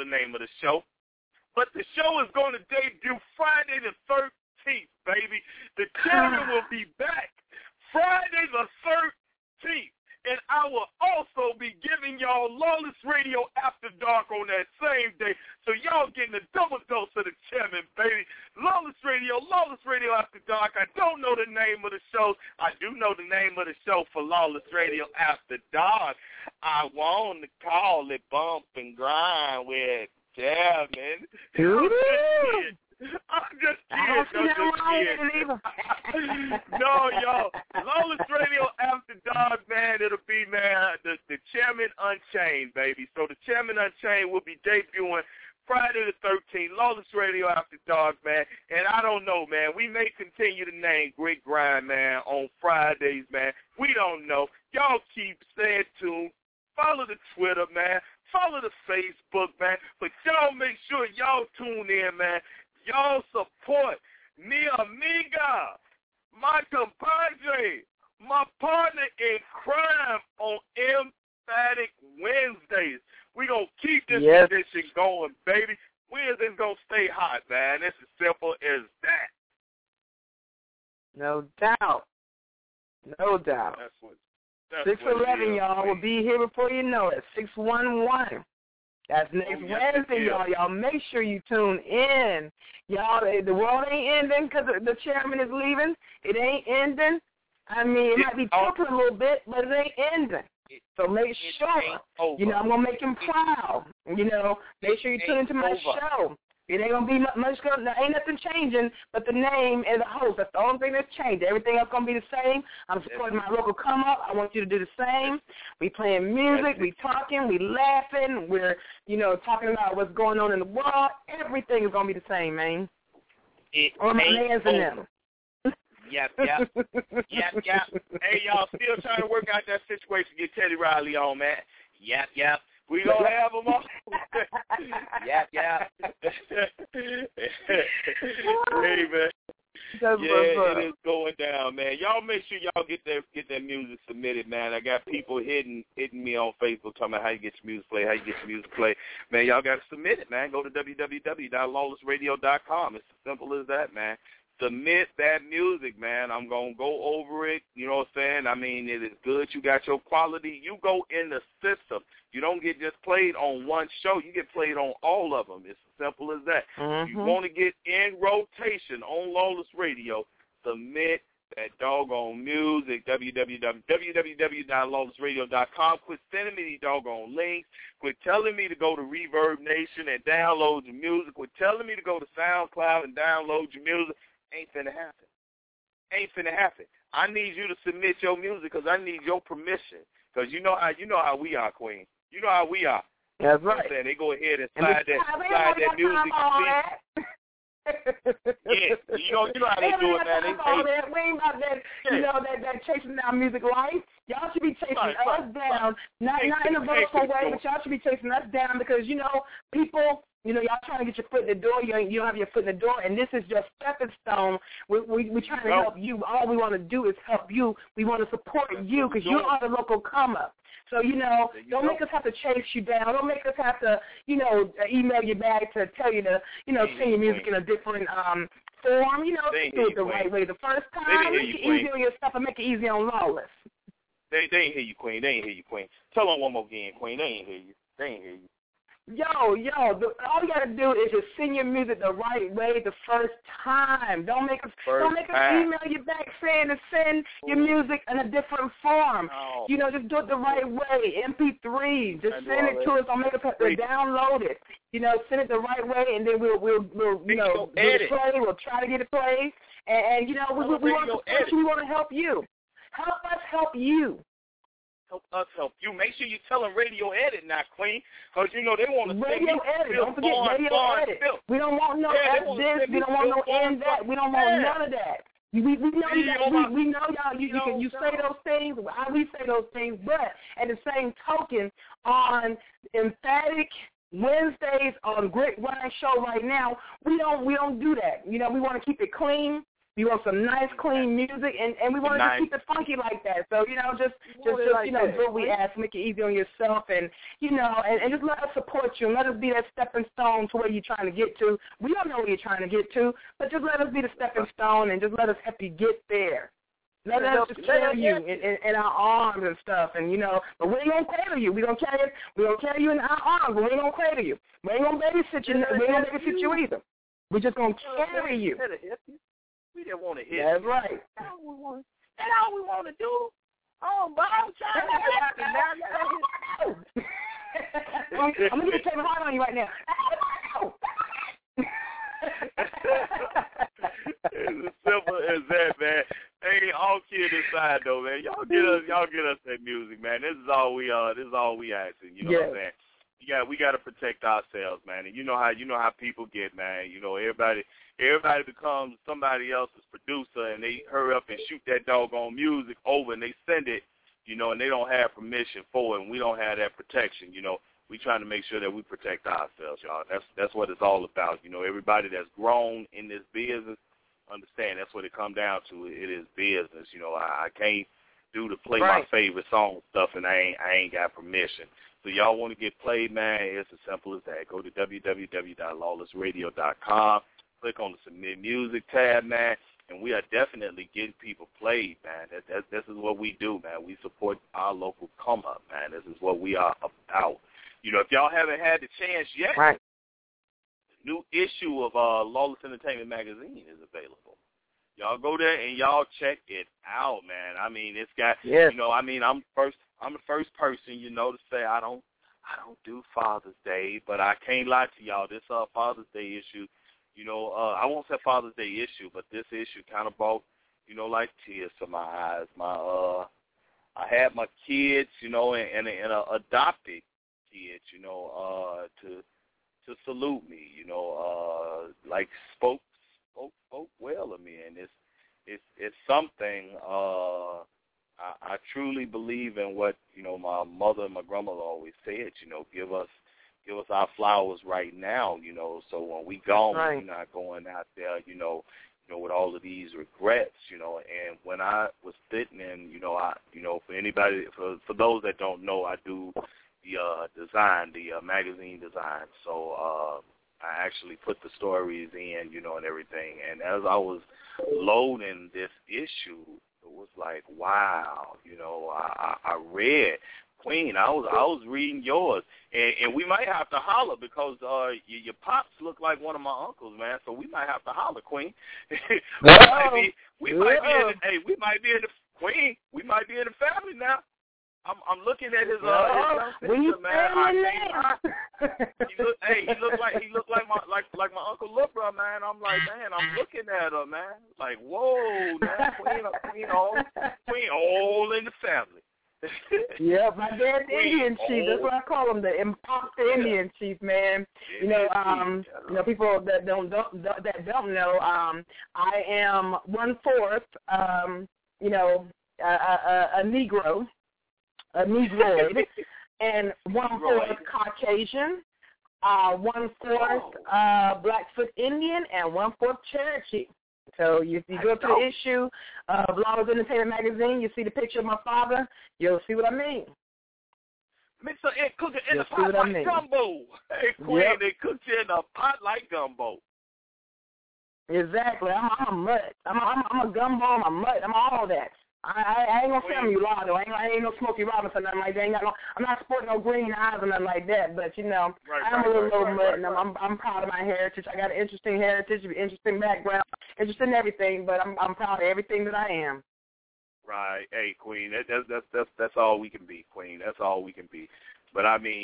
the show is going to debut Friday the 13th, baby. The chairman will be back Friday the 13th. And I will also be giving y'all Lawless Radio After Dark on that same day. So y'all getting a double dose of the chairman, baby. Lawless Radio After Dark. I don't know the name of the show. I do know the name of the show for Lawless Radio After Dark. I want to call it Bump and Grind with Chairman. I'm just kidding. No, y'all. Lawless Radio After Dark, man. It'll be, man, the Chairman Unchained, baby. So the Chairman Unchained will be debuting Friday the 13th. Lawless Radio After Dark, man. And I don't know, man. We may continue to name Grit Grind, man, on Fridays, man. We don't know. Y'all keep staying tuned. Follow the Twitter, man. Follow the Facebook, man. But y'all make sure y'all tune in, man. Y'all support mi amiga, my compadre, my partner in crime on Emphatic Wednesdays. We going to keep this tradition going, baby. Wednesday's going to stay hot, man. It's as simple as that. No doubt. That's what 611, y'all, will be here before you know it. 611. That's next Wednesday, y'all. Y'all make sure you tune in. Y'all, the world ain't ending because the chairman is leaving. It ain't ending. I mean, it might be tilted a little bit, but it ain't ending. So make sure, you know, I'm going to make him proud. You know, make sure you tune into my show. It ain't going to be much, ain't nothing changing but the name and the host. That's the only thing that's changed. Everything else going to be the same. I'm supporting my local come up. I want you to do the same. We playing music. We talking. We laughing. We're, you know, talking about what's going on in the world. Everything is going to be the same, man. Or my man's in them. Yep. Hey, y'all, still trying to work out that situation. Get Teddy Riley on, man. Yep. We gonna have them on. Yep. Hey, man. It is going down, man. Y'all make sure y'all get that music submitted, man. I got people hitting me on Facebook talking about how you get your music played, Man, y'all got to submit it, man. Go to www.lawlessradio.com. It's as simple as that, man. Submit that music, man. I'm going to go over it. You know what I'm saying? I mean, it is good. You got your quality. You go in the system. You don't get just played on one show. You get played on all of them. It's as simple as that. Mm-hmm. You want to get in rotation on Lawless Radio, submit that doggone music, www.lawlessradio.com. Quit sending me these doggone links. Quit telling me to go to Reverb Nation and download your music. Quit telling me to go to SoundCloud and download your music. Ain't finna happen. I need you to submit your music because I need your permission. Because you know how we are, Queen. You know how we are. That's right. You know they go ahead and slide that music. Yeah, you know how they do it, man. We ain't about that, you know, that chasing down music life. Y'all should be chasing us down, not in a vertical way, but y'all should be chasing us down because, you know, people You know, y'all trying to get your foot in the door. You don't have your foot in the door, and this is your stepping stone. We're trying to help you. All we want to do is help you. We want to support you because you are the local come-up. So, you know, don't make us have to chase you down. Don't make us have to, you know, email you back to tell you to, you know, sing your music in a different form. You know, do it the right way the first time. Make it easy on yourself and make it easy on Lawless. They ain't hear you, Queen. They ain't hear you, Queen. Tell them one more again, Queen. They ain't hear you. They ain't hear you. Yo, all you got to do is just sing your music the right way the first time. Don't make us email you back saying to send your music in a different form. No. You know, just do it the right way. MP3, just send it to us. Don't make us have to download it. You know, send it the right way, and then we'll you know, do it play. We'll try to get it played. And you know, we want to support you. We want to help you. Help us help you. Help us help you. Make sure you tell them radio edit now, Queen, because, you know, they want to radio edit. Don't forget radio edit. We don't want no F this. We don't want no end that. We don't want none of that. We know y'all. You say those things. We say those things, but at the same token, on Emphatic Wednesdays on Grit Grind Show right now, we don't do that. You know, we want to keep it clean. We want some nice, clean music, and we want to just keep it funky like that. So, you know, just you know, do what we ask, make it easy on yourself, and, you know, and just let us support you, and let us be that stepping stone to where you're trying to get to. We don't know where you're trying to get to, but just let us be the stepping stone, and just let us help you get there. Let us just carry you in our arms and stuff, and, you know, but we ain't going to cradle you. We're going to carry you in our arms, but we ain't going to cradle you. We ain't going to babysit you. We ain't going to babysit you either. We're just going to carry you. We didn't want to hit. That's right. That's all we want to do. Oh, but I'm trying to happen now. I'm going to get Kevin Hart on you right now. It's as simple as that, man. Hey, all kidding aside, though, man. Y'all get us that music, man. This is all we asking. You know what I'm saying? We got to protect ourselves, man. And you know how people get, man. You know, everybody becomes somebody else's producer, and they hurry up and shoot that doggone music over, and they send it, you know, and they don't have permission for it, and we don't have that protection. You know, we trying to make sure that we protect ourselves, y'all. That's what it's all about. You know, everybody that's grown in this business, understand that's what it comes down to. It is business. You know, I can't play my favorite song stuff, and I ain't got permission. So y'all want to get played, man, it's as simple as that. Go to www.lawlessradio.com. Click on the Submit Music tab, man, and we are definitely getting people played, man. This is what we do, man. We support our local come-up, man. This is what we are about. You know, if y'all haven't had the chance yet, the new issue of Lawless Entertainment Magazine is available. Y'all go there and y'all check it out, man. I mean, it's got, you know, I mean, I'm the first person, you know, to say I don't do Father's Day, but I can't lie to y'all. This Father's Day issue, you know, I won't say Father's Day issue, but this issue kind of brought, you know, like tears to my eyes. I had my kids, you know, and an adopted kid, you know, to salute me, you know, like spoke well of me, and it's something. I truly believe in what, you know, my mother and my grandmother always said, you know, give us our flowers right now, you know, so when we gone, we're not going out there, you know, with all of these regrets, you know. And when I was sitting in, you know, for those that don't know, I do the design, the magazine design. So I actually put the stories in, you know, and everything. And as I was loading this issue, it was like, wow, you know, I read Queen. I was reading yours, and we might have to holler because your pops look like one of my uncles, man. So we might have to holler, Queen. we might be in the Queen. We might be in the family now. I'm looking at his young picture, man. He look like my Uncle Lubra, man. I'm like, man, I'm looking at her, man. Like, whoa, man, Queen all in the family. Yeah, my dad's Indian chief. That's what I call him, the imposter Indian chief, man. You know, you know, people that don't know, I am 1/4, you know, a Negro. A Negroid, and 1/4 Caucasian, 1/4 Blackfoot Indian and 1/4 Cherokee. So if you go to the issue of Lawless Entertainment magazine, you see the picture of my father, you'll see what I mean. Mix it cook it in a pot like gumbo. Hey, Queen, they cooked you in a pot like gumbo. Exactly. I'm a mutt. I'm a gumbo. I'm a mutt. I'm all that. I ain't gonna film you, Lotto. I ain't no Smokey Robinson, nothing like that. I'm not sporting no green eyes or nothing like that. But I'm a little mutt, and I'm proud of my heritage. I got an interesting heritage, interesting background, interesting everything. But I'm proud of everything that I am. Right. Hey, Queen. That's all we can be, Queen. That's all we can be. But I mean,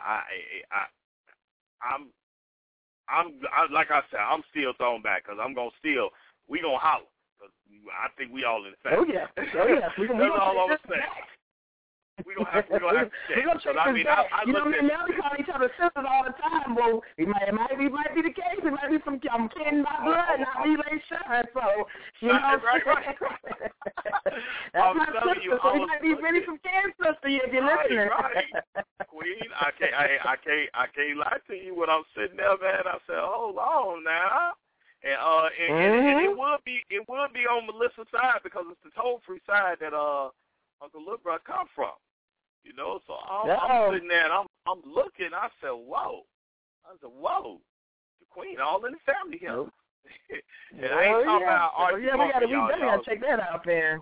I'm like I said, I'm still thrown back because we gonna holler. I think we all in the family. Oh yeah. That's all I'm saying. We're gonna have to check. I mean, now we call each other sisters all the time. Well, it might be the case. It might be from I'm kin by blood, not relation. So right. That's my sister. So you might be really from kin sister if you're listening. Right. Queen, I can't lie to you. When I'm sitting there, man, I said, hold on now. And it would be on Melissa's side because it's the toll-free side that Uncle Lil Bro come from, So I'm sitting there and I'm looking. I said, whoa, the Queen all in the family here. And I ain't talking about we gotta check that out, man.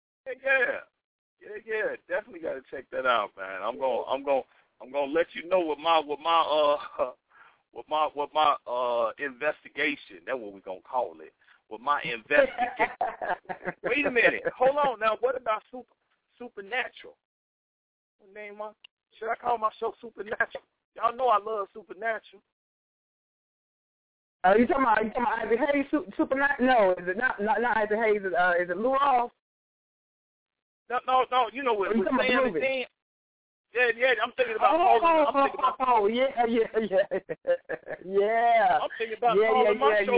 Yeah, definitely gotta check that out, man. I'm gonna let you know what my investigation, that's what we're going to call it, with my investigation. Wait a minute. Hold on. Now, what about Supernatural? What name should I call my show Supernatural? Y'all know I love Supernatural. You talking about Isaac Hayes Supernatural? No, is it not Isaac Hayes? Is it Lou Rawls? No. You know what? Sam and Dan. Yeah, I'm thinking about yeah. I'm thinking about calling my show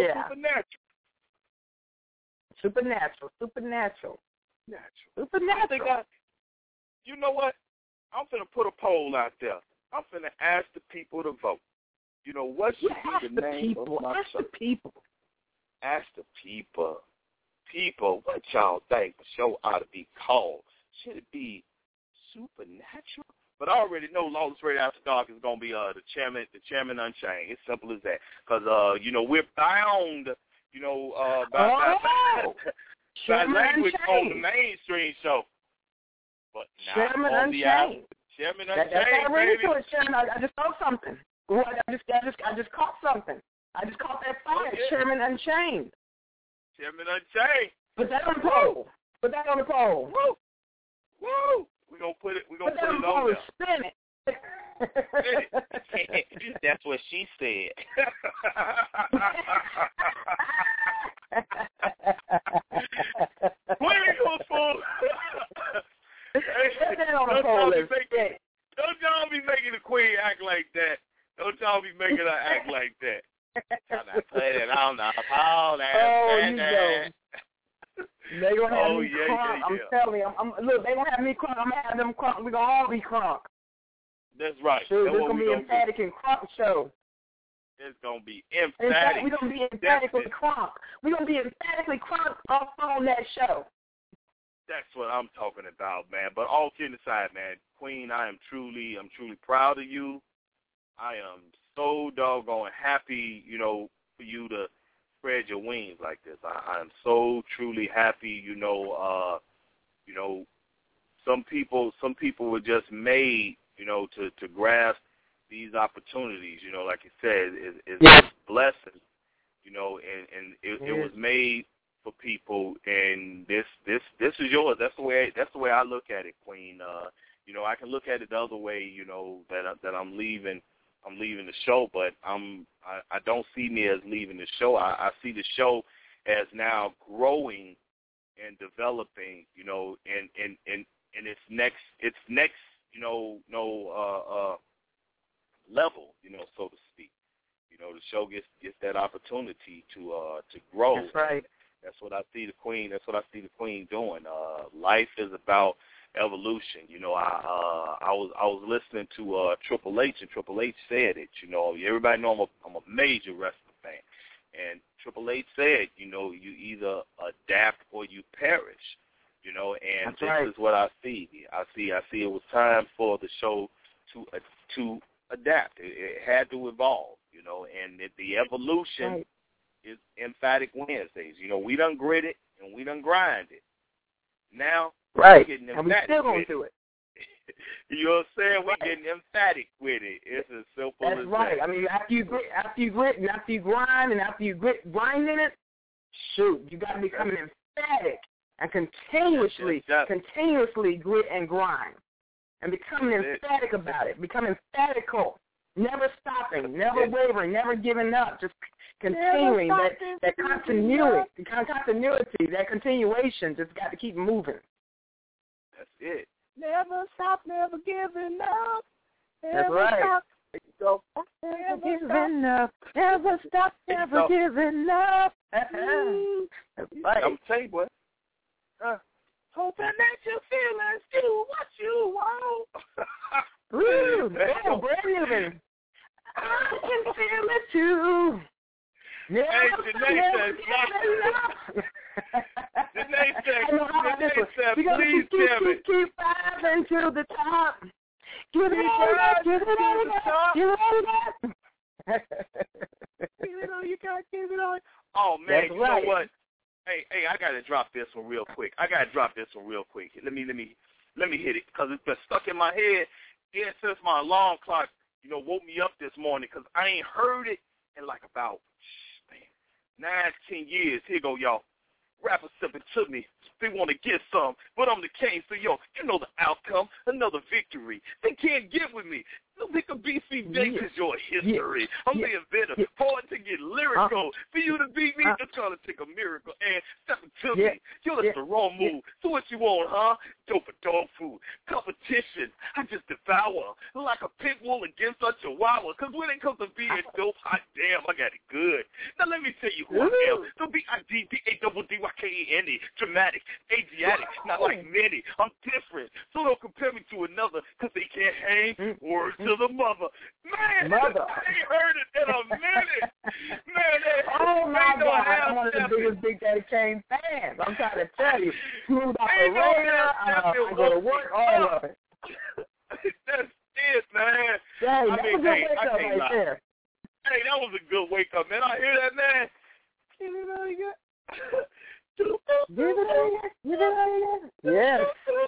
Supernatural. You know what? I'm finna put a poll out there. I'm finna ask the people to vote. What should be the name of my show? Ask the people. People, what y'all think the show ought to be called? Should it be Supernatural? But I already know Lawless Radio After Dark is going to be the Chairman Unchained. It's simple as that. Because, we're bound, by language on the mainstream show. But not Chairman on Unchained. Chairman Unchained, baby. I just saw something. I just caught something. I just caught that fire. Yeah. Chairman Unchained. Chairman Unchained. Put that on the poll. Woo! We're going to put it on there. Spin it. That's what she said. Don't y'all be making the Queen act like that. Don't y'all be making her act like that. I put it on the poll. They're going to have me crunk. I'm telling you. Look, they're going to have me crunk. I'm going to have them crunk. We're going to all be crunk. That's right. Sure, it's going to be emphatic and crunk show. It's going to be emphatic. We're going to be emphatically crunk. We're going to be emphatically crunk off on that show. That's what I'm talking about, man. But all kidding aside, man, Queen, I'm truly proud of you. I am so doggone happy, for you to spread your wings like this. I am so truly happy, some people were just made, to grasp these opportunities, like you said, is blessing, and it was made for people, and this is yours. That's the way I look at it, Queen. I can look at it the other way, that I'm leaving the show, but I don't see me as leaving the show. I see the show as now growing and developing, in its next level, so to speak. The show gets that opportunity to grow. That's right. That's what I see the Queen. That's what I see the Queen doing. Life is about evolution. You know, I was listening to Triple H, and Triple H said it. You know, everybody know I'm a major wrestling fan, and Triple H said, you know, you either adapt or you perish. You know, and That's this right. is what I see. I see it was time for the show to adapt. It had to evolve. You know, and the evolution is Emphatic Wednesdays. You know, we done grit it and we done grind it. Now we're getting and we still gonna do it. You know what I'm saying? We're getting emphatic with it. It's as simple That's as right. that. I mean, after you grit, and after you grind, and after you grinding it, shoot, you got to become emphatic and continuously grit and grind, and becoming emphatic about it. Become emphatical, never stopping, never wavering, never giving up, just continuing that continuity, that continuation. Just got to keep moving. That's it. Never stop, never giving up. That's right. Never giving up. Never stop, never giving up. That's right. I'm telling you what. Hoping that your feelings do what you want. Ooh, brand new then. I can feel it too. Hey, Janae said, please tell me. Keep rising to the top. Give it all, give it all, give it all. Give it all, you got to give it all. Oh, man, That's you right. know what? Hey, I got to drop this one real quick. Let me hit it because it's been stuck in my head since my alarm clock, you know, woke me up this morning because I ain't heard it in like about 9-10 years. Here go, y'all. Rappers stepping to me. They want to get some, but I'm the king. So, yo, you know the outcome. Another victory. They can't get with me. No, they could be CJ because your history. I'm the inventor. Hard to get lyrical. For you to beat me, it's going to take a miracle. And step to me. Yo, that's the wrong move. So what you want, huh? Dope for dog food. Competition. I just devour. Like a pit bull against a chihuahua. Because when it comes to being dope, hot damn, I got it good. Now let me tell you who I am. The B-I-D-D-A-D-D-Y-K-E-N-E. Dramatic. Asiatic. Not like many. I'm different. So don't compare me to another because they can't hang. Words to the mother. Man, I ain't heard it in a minute. Man, oh my God, I'm one of the stepping. biggest Big Daddy Kane fans. I'm trying to tell you. Smooth operator, I go to work, all of it. That's it, man. Dang, I that mean, was a hey, wake I up can't right lie. there. Hey, that was a good wake up, man. I hear that, man. Give it all you got. Yes.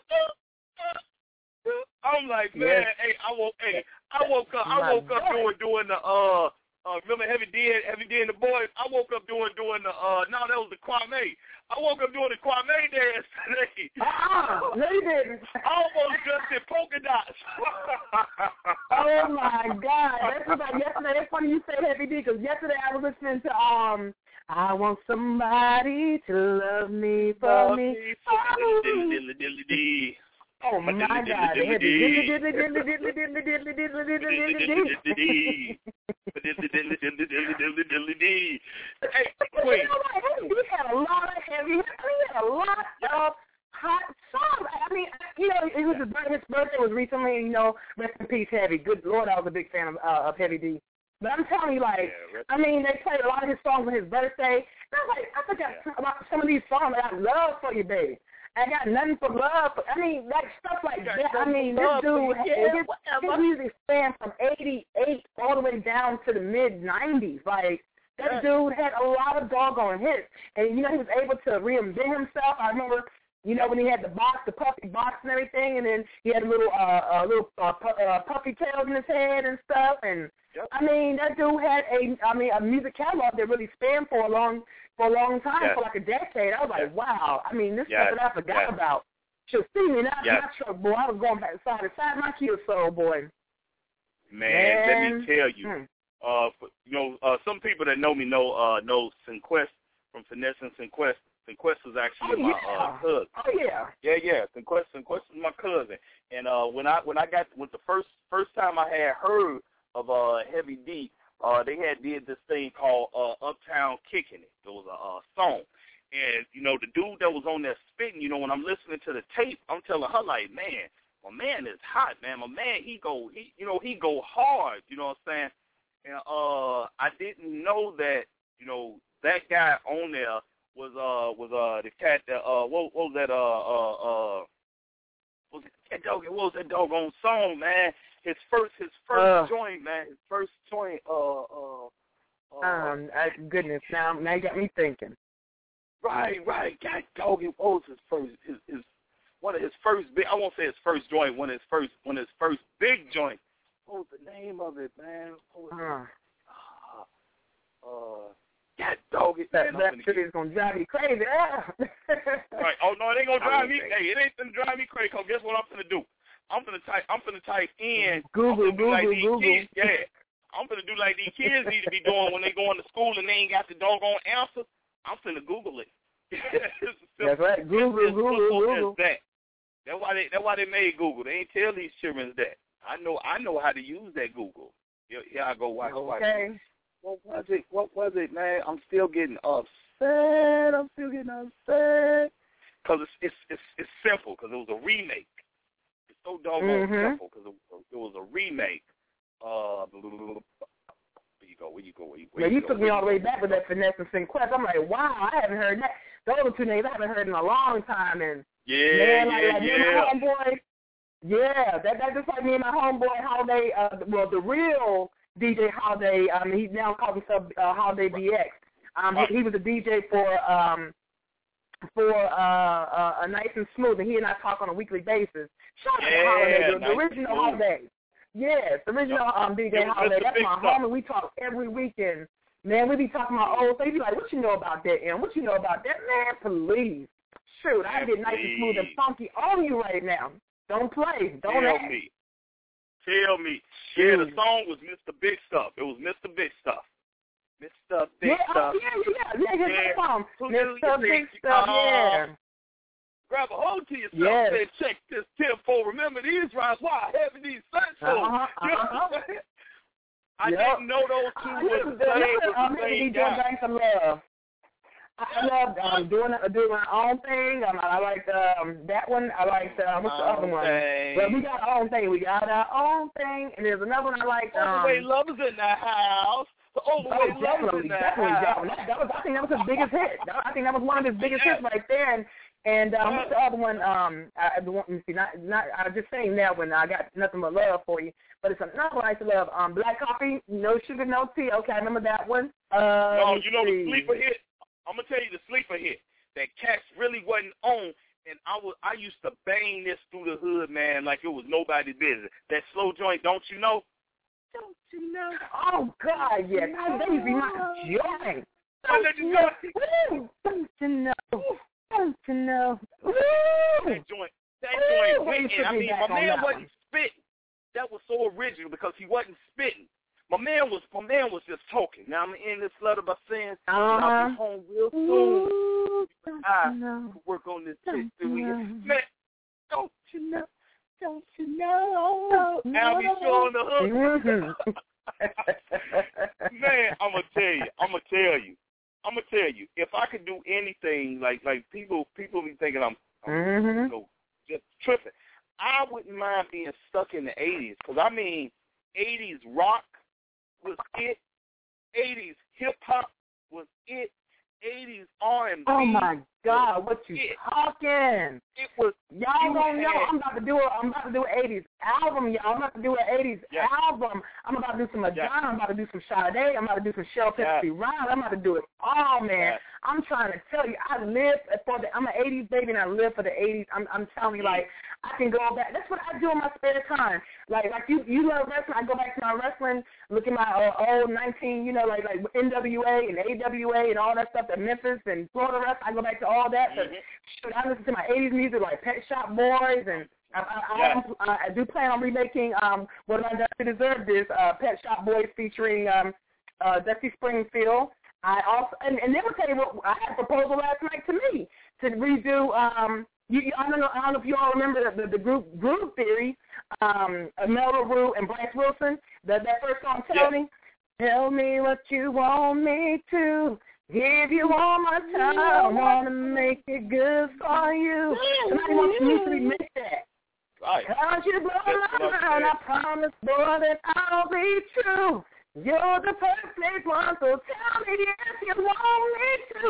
I'm like, man, hey, I woke up doing the remember Heavy D and the boys? I woke up doing the no, that was the Kwame. I woke up doing the Kwame dance today. No, you didn't. I almost just did polka dots. Oh my God, that's about yesterday. It's funny you say Heavy D because yesterday I was listening to I want somebody to love me for me. Oh my God, Heavy. Hey, Queen. We had a lot of heavy. We had a lot of hot songs. I mean, you know, it was his birthday was recently. You know, rest in peace, Heavy. Good Lord, I was a big fan of Heavy D. But I'm telling you, like, I mean, they played a lot of his songs on his birthday. And I was like, I forgot about some of these songs that I love for you, baby. I got nothing for love. I mean, like stuff like that. I mean, this dude, his music spanned from 88 all the way down to the mid-90s. Like, that dude had a lot of doggone hits. And, you know, he was able to reinvent himself. I remember, you know, when he had the box, the puffy box and everything, and then he had a little puffy tails in his head and stuff. And, I mean, that dude had a music catalog that really spanned for a long time, for like a decade. I was like, wow. I mean, this stuff that I forgot about. Should see me now. My truck, boy. I was going back side to side. My Kia Soul, boy. Man, let me tell you. You know, some people that know me know Sinquest from Finesse and Sinquest. Sinquest was actually my cousin. Oh yeah. Yeah. Sinquest was my cousin. And when the first time I had heard of Heavy D, they had did this thing called Uptown Kicking It. It was a song. And, you know, the dude that was on there spitting, you know, when I'm listening to the tape, I'm telling her, like, man, my man is hot, man. My man, he go hard, you know what I'm saying? And I didn't know that, you know, that guy on there was the cat that what was that doggone song, man? His first joint, man. His first joint. Goodness, now you got me thinking. Right. God dog, it was his first. His one of his first big. I won't say his first joint. One of his first big joint. What was the name of it, man? God dog it. That shit is gonna drive you crazy. Right. Oh no, it ain't gonna drive me. Hey, it ain't gonna drive me crazy. Cause guess what I'm gonna do? I'm gonna type in Google. Kids, yeah. I'm gonna do like these kids need to be doing when they go into school and they ain't got the doggone answer. I'm gonna Google it. That's right. Google. That's why they made Google. They ain't tell these children that. I know how to use that Google. Here I go watch. Okay. What was it, man? I'm still getting upset. Because it's simple, because it was a remake. It's so doggone simple, because it was a remake. Where you go? You took me all the way back with that Finesse and Sinquest. I'm like, wow, I haven't heard that. Those are two names I haven't heard in a long time. And yeah. My homeboy, that just like me and my homeboy Holiday. The real DJ Holiday. He now calls himself Holiday DX. He was a DJ for Nice and Smooth, and he and I talk on a weekly basis. Shout out to Holiday, the original Holiday. Yes, the original DJ Holiday. That's my homie. We talk every weekend. Man, we be talking about old things. He be like, what you know about that, and what you know about that? Man, please. Shoot, I get Nice and Smooth and funky on you right now. Don't play. Don't act. Tell me. Yeah, the song was Mr. Big Stuff. It was Mr. Big Stuff. Mr. Big Stuff. Mr. Big Stuff, yeah. Grab a hold to yourself and check this tempo. Remember these rhymes. Why having these sense I didn't know those two were the same guy. Some love. I love doing my own thing. I like that one. I like what's the other one? Well, we got our own thing. We got our own thing, and there's another one I like. Overweight Lovers in the house. Definitely. I think that was his biggest hit. I think that was one of his biggest hits right there. And what's the other one? Let me see. Not. I just saying that one. I got Nothing But Love for you. But it's another one I used to love. Black Coffee, No Sugar, No Tea. Okay, I remember that one. No, you know the sleeper hit. I'm gonna tell you the sleeper hit that Cats really wasn't on, and I used to bang this through the hood, man, like it was nobody's business. That slow joint, Don't You Know? Don't you know? Oh God, yes. That used to be my joint. Don't you know? Don't you know? Don't you know? That joint went in. I mean, my man wasn't spitting. That was so original because he wasn't spitting. My man was just talking. Now I'm in this letter by saying I'll be home real soon. I work on this shit through here. Man, don't you know? Don't you know? I'll be showing the hook. Man, I'm gonna tell you. If I could do anything, like people be thinking I'm just tripping. I wouldn't mind being stuck in the 80s, because I mean, 80s rock was it. 80s hip-hop was it. 80s R&B. Oh, my God, what you talking? It was. Y'all don't know. I'm about to do an 80s album, y'all. I'm about to do an 80s album. I'm about to do some Madonna. I'm about to do some Sade. I'm about to do some Shell Pepsi Rhymes. I'm about to do it all, man. I'm trying to tell you, I live I'm an 80s baby, and I live for the 80s. I'm telling you, like, I can go back. That's what I do in my spare time. Like you love wrestling. I go back to my wrestling, look at my old 19, like NWA and AWA and all that stuff, the Memphis and Florida wrestling. I go back to all that. But shoot, I listen to my 80s music like Pet Shop Boys, and I do plan on remaking What Have I Done to Deserve This, Pet Shop Boys featuring Dusty Springfield. I also and they will tell you what I had a proposal last night to me to redo. I don't know if you all remember the group Theory, Mel LaRue and Bryce Wilson. That first song, Tell Me what you want me to. Give you all my time, I wanna make it good for you. Somebody wants me to remix that. Right. Cause you blow my mind, I promise, boy, that I'll be true. You're the perfect one, so tell me if you want me to.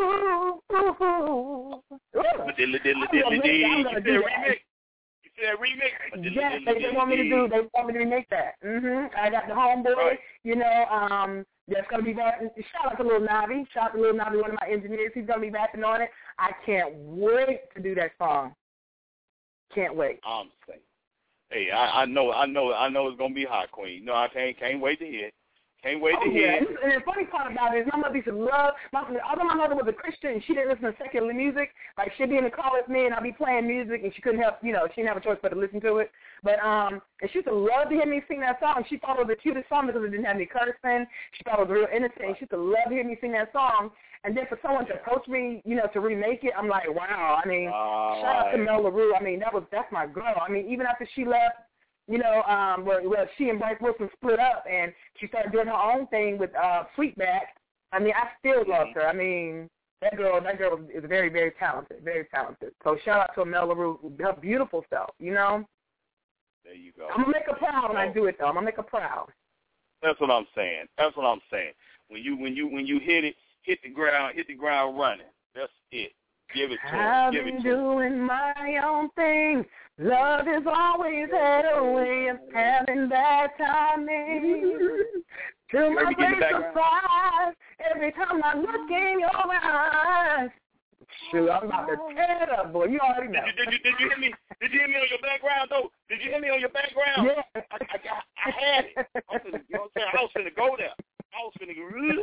You said remix? Yes, they want me to do. They want me to remix that. I got the homeboy. Right. You know, that's gonna be back. Shout out to Lil Navi. Shout out to Lil Navi, one of my engineers. He's gonna be rapping on it. I can't wait to do that song. Can't wait. I'm saying, hey, I know it's gonna be hot, Queen. No, I can't wait to hear it. Can't wait to hear it. And the funny part about it is my mother used to love, although my mother was a Christian and she didn't listen to secular music, like she'd be in the car with me and I'd be playing music and she couldn't help, you know, she didn't have a choice but to listen to it. But and she used to love to hear me sing that song. She thought it was the cutest song because it didn't have any cursing. She thought it was real innocent. And she used to love to hear me sing that song. And then for someone to approach me, you know, to remake it, I'm like, wow. I mean, shout out to Mel LaRue. I mean, that's my girl. I mean, even after she left, you know, well, she and Bryce Wilson split up, and she started doing her own thing with Sweetback. I mean, I still love her. I mean, that girl is very, very talented, very talented. So shout out to Mel LaRue, her beautiful self, you know. There you go. I'm gonna make her proud when I do it, though. I'm gonna make her proud. That's what I'm saying. When you hit the ground running. That's it. Give it to her. I've been doing my own thing. Love has always had a way of having bad timing. To my great surprise, every time I look in your eyes. Shoot, I'm about to tear it up, boy. You already know. Did you hear me? Did you hear me on your background, though? Did you hear me on your background? Yeah. I had it. You know what I'm saying? I was finna go there. I was finna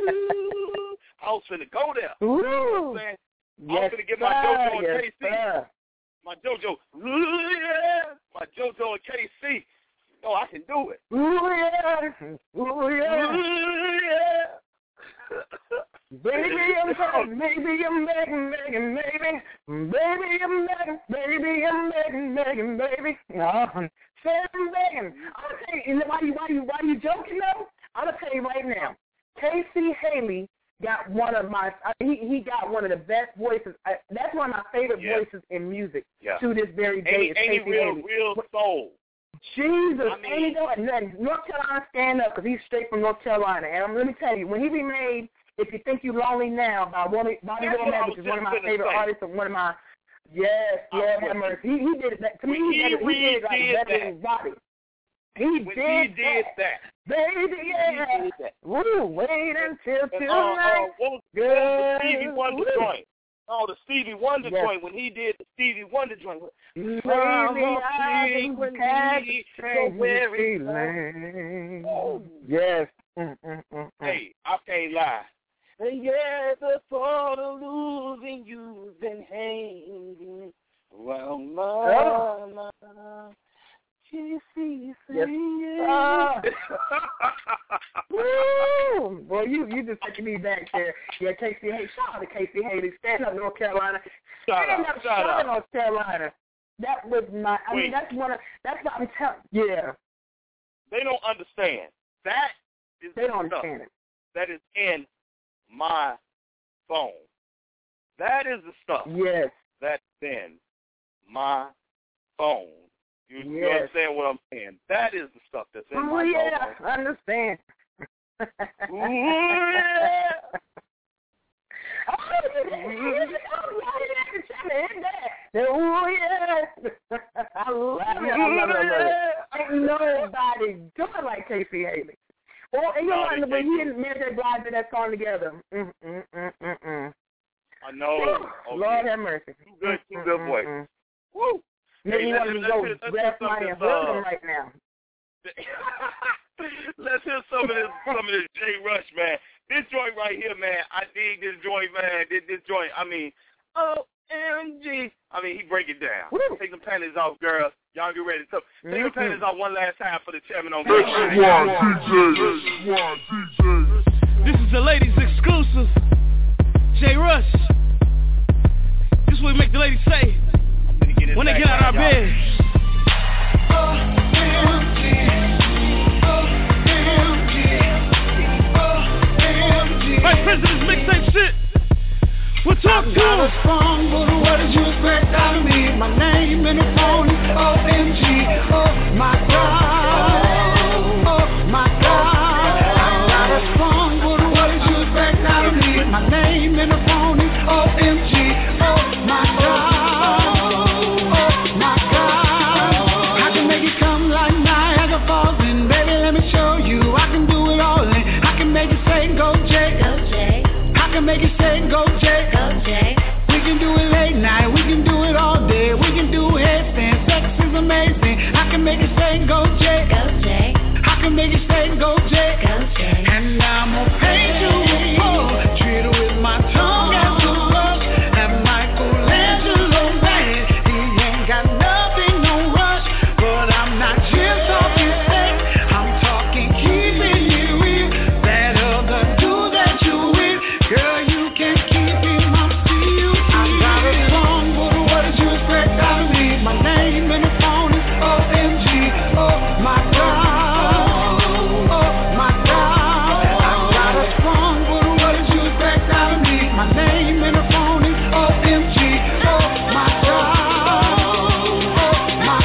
go there. Ooh. You know what I'm saying? Yes, I was finna get my JoJo and KC. Sir. My JoJo and KC. Oh, I can do it. Ooh, yeah. Ooh, yeah. Baby, I'm begging, maybe I'm begging, baby. Baby, I'm begging, baby, I'm begging, baby. Say I'm begging. I'll tell you, why you joking though? I'm gonna tell you right now. Casey Haley got one of my, he got one of the best voices. That's one of my favorite voices in music to this very day. Any real soul. Jesus, I mean, North Carolina stand up because he's straight from North Carolina. And let me tell you, when he remade "If You Think You Lonely Now" by Bobby Womack, which is one of my favorite artists and one of my Lord have mercy. He did it. To me, he did it like better than Bobby. He did that. Baby, yeah. Woo, wait until tonight. What was the Stevie Wonder joint? Oh, the Stevie Wonder joint, when he did the Stevie Wonder joint. Baby, I Yes. Hey, I can't lie. Yeah, the thought of losing you've been hanging around my Yes. Woo! Boy, you just taking me back there. Yeah, Casey Haley. Shout out to Casey Haley. Stand up, North Carolina. Stand up, North Carolina. That was my. I mean, that's what I'm telling. Yeah. They don't understand. That is they don't understand it. That is in my phone. That is the stuff. Yes. That's in my phone. You understand what I'm saying? That is the stuff that's in my phone. Yeah, I understand. I love it. Ain't nobody doing like Casey Haley. Well, and you're right, but he and Mary J. Blige did that song together. I know. Lord have mercy. Two good boys. Woo. Maybe you want to go grab somebody and hold him right now. Let's hear some of this J. Rush, man. This joint right here, man. I dig this joint, man. This joint, I mean, OMG. I mean, he break it down. Woo. Take the panties off, girls. Y'all get ready. So, take the panties off one last time for the chairman on DJ. This is the ladies exclusive. J. Rush. This is what we make the ladies say when they get out of our bed. Vice President's mixtape shit. Well, talk to him. Strong, but what did you expect out of me? My name in the phone is OMG. Oh my God. Oh my God. I'm not as strong, but what did you expect out of me? My name in the phone is OMG. Oh my God. Oh my God. I can make it come like Niagara Falls, and baby, let me show you. I can do it all, and I can make it say go Jay. Go Jay. I can make it say go Jay. Go Jay. We can do it late night, we can do it all day. We can do headstands, sex is amazing. I can make it say go Jay. Go Jay. I can make it say go Jay. Go Jay. And I'm gonna paint you a pole, treat it with my tongue as a brush. That Michelangelo bad, he ain't got nothing, no rush. But I'm not just talking sex, I'm talking keeping it real. That other dude that you with, girl, you can keep him up to you. I got a song, but what did you expect out of me? My name in the phone is OMG. Oh my God. Oh my God. I got a song, but what did you expect out of me? My name in the phone is OMG. Oh my God. Oh my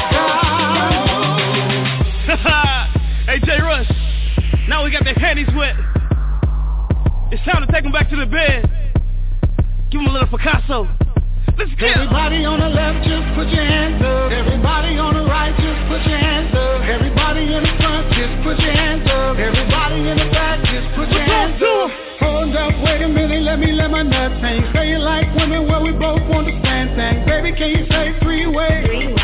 God. Hey, J. Rush, now we got their panties wet. It's time to take them back to the bed. Give them a little Picasso. Let's go. Everybody on the left, just put your hands up. Everybody on the right, just put your hands up. Everybody in the front, just put your hands up. Everybody in the back, just put your hands up. Hold up, wait a minute, let me let my nuts hang. Say it like women, well, we both want the same thing. Baby, can you say three-way?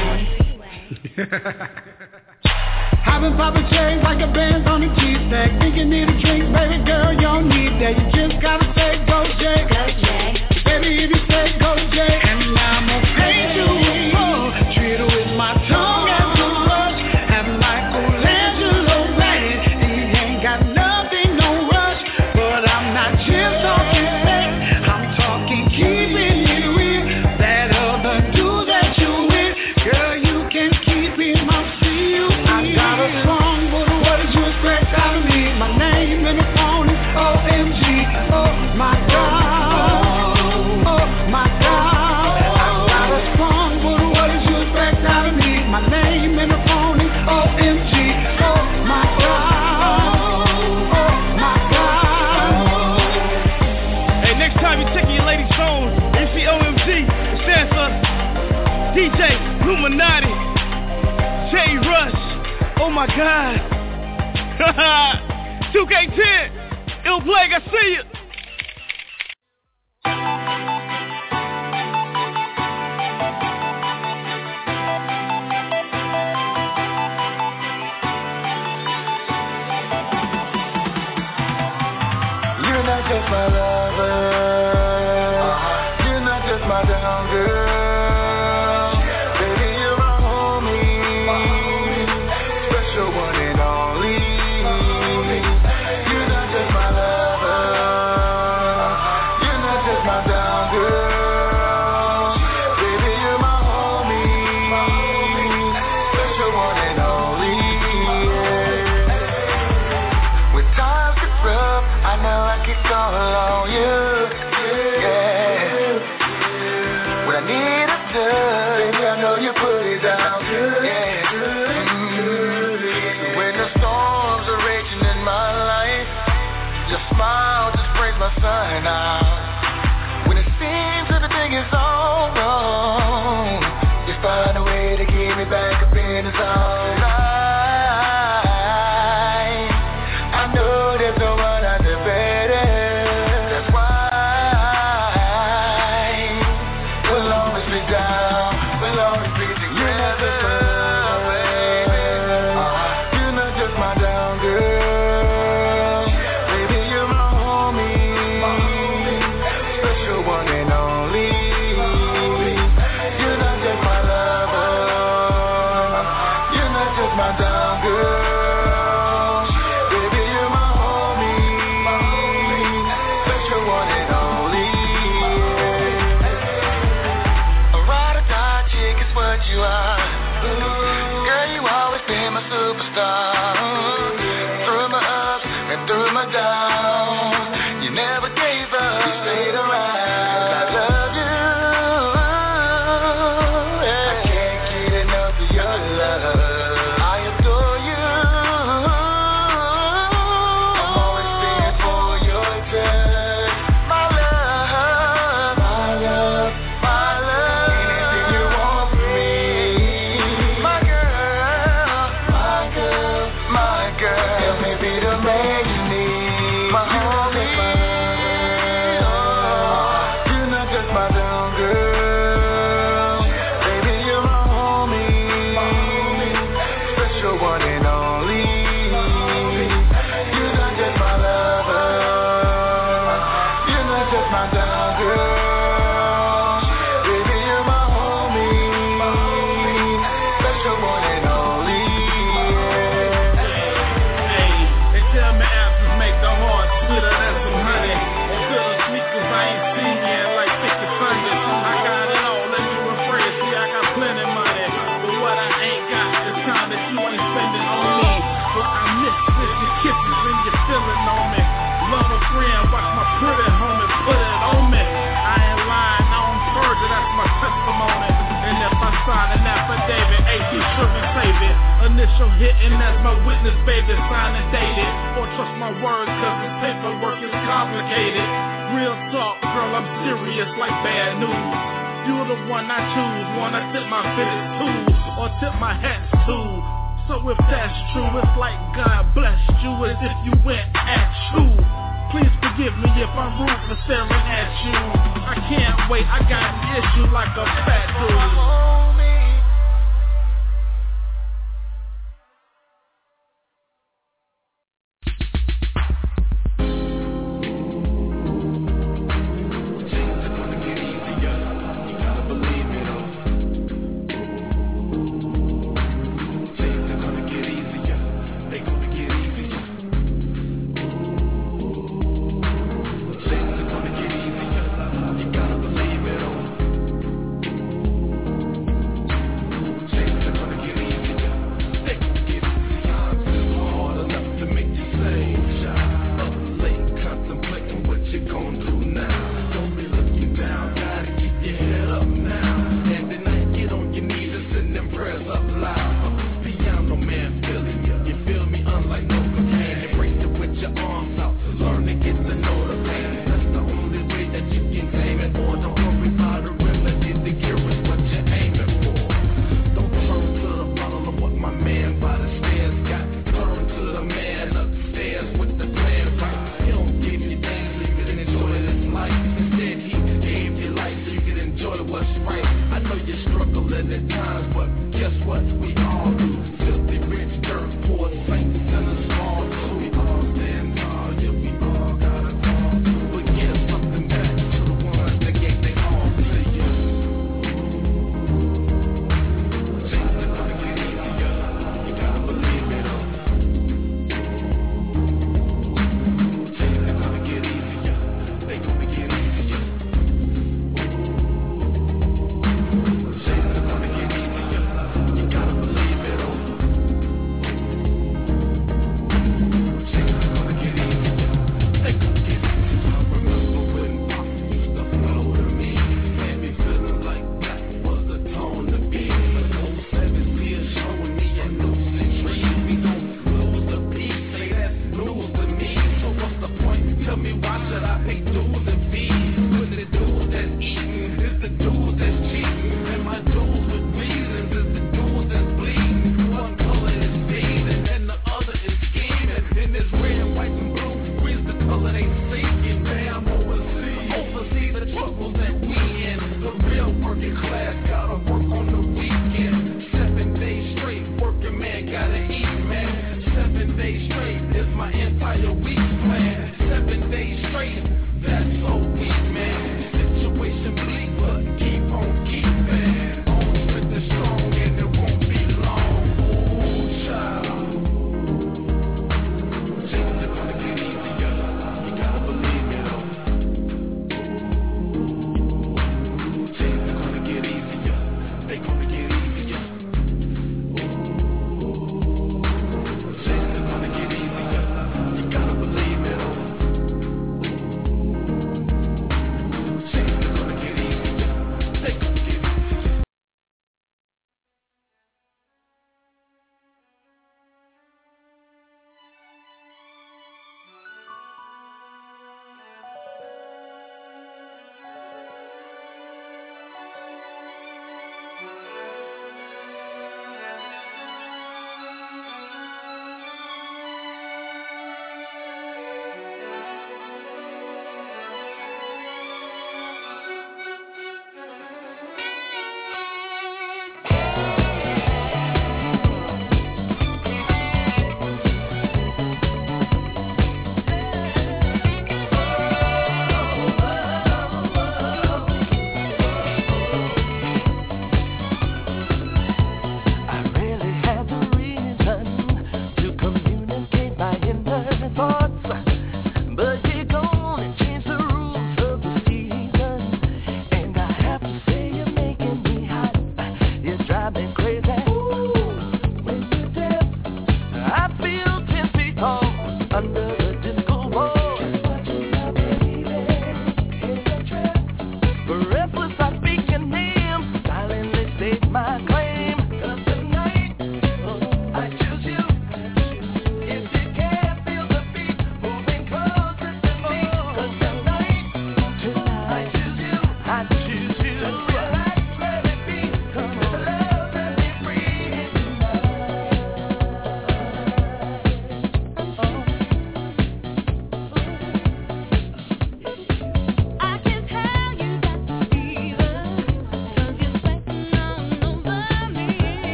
I've been popping chains like a band on the G-Stack. Think you need a drink, baby girl, you don't need that. You just gotta say go Jay. Go Jay. Baby, if you say go Jay, and I'm gonna paint you a pole, treat it with my tongue as a brush. Have Michelangelo bad, he ain't got nothing, no rush. But I'm not just talking sex, I'm talking keeping it real. That other dude that you with, girl, you can keep him up to you. I got a song, but what did you expect out of me? My name in the phone is OMG. Oh my God. My God, I got a song, but what did you expect out of me? My name in the phone is OMG. Oh my God, oh my God. Hey, next time you're checking your lady's phone, you see OMG, it stands for DJ Illuminati, J. Rush. Oh my God. 2K10, Ill Plague, I see you. You're not just my lover, you're not just my down girl. Baby, you're my homie, special one and only. You're not just my lover, you're not just my down girl. Baby, you're my homie, special one and only. When times get rough, I know I can call on you, yeah. When I need a touch, baby, I know you put it down, yeah. When the storms are raging in my life, your smile just brings my sun out. When it seems everything is all wrong, you find a way to get me back up in the zone. I know there's no one out there better. That's why we'll always be down, we'll always be together, baby. You're not just my down girl, baby, you're my homie, special one and only. You're not just my lover, you're not just my down girl. Through my ups and through my downs, you never gave up, you stayed around. trust my words cause this paperwork is complicated. Real talk, girl, I'm serious like bad news. You're the one I choose, one I tip my fitted to, or tip my hats to. So if that's true, it's like God blessed you as if you went at you. Please forgive me if I'm rude for staring at you. I can't wait, I got an issue like a fat dude.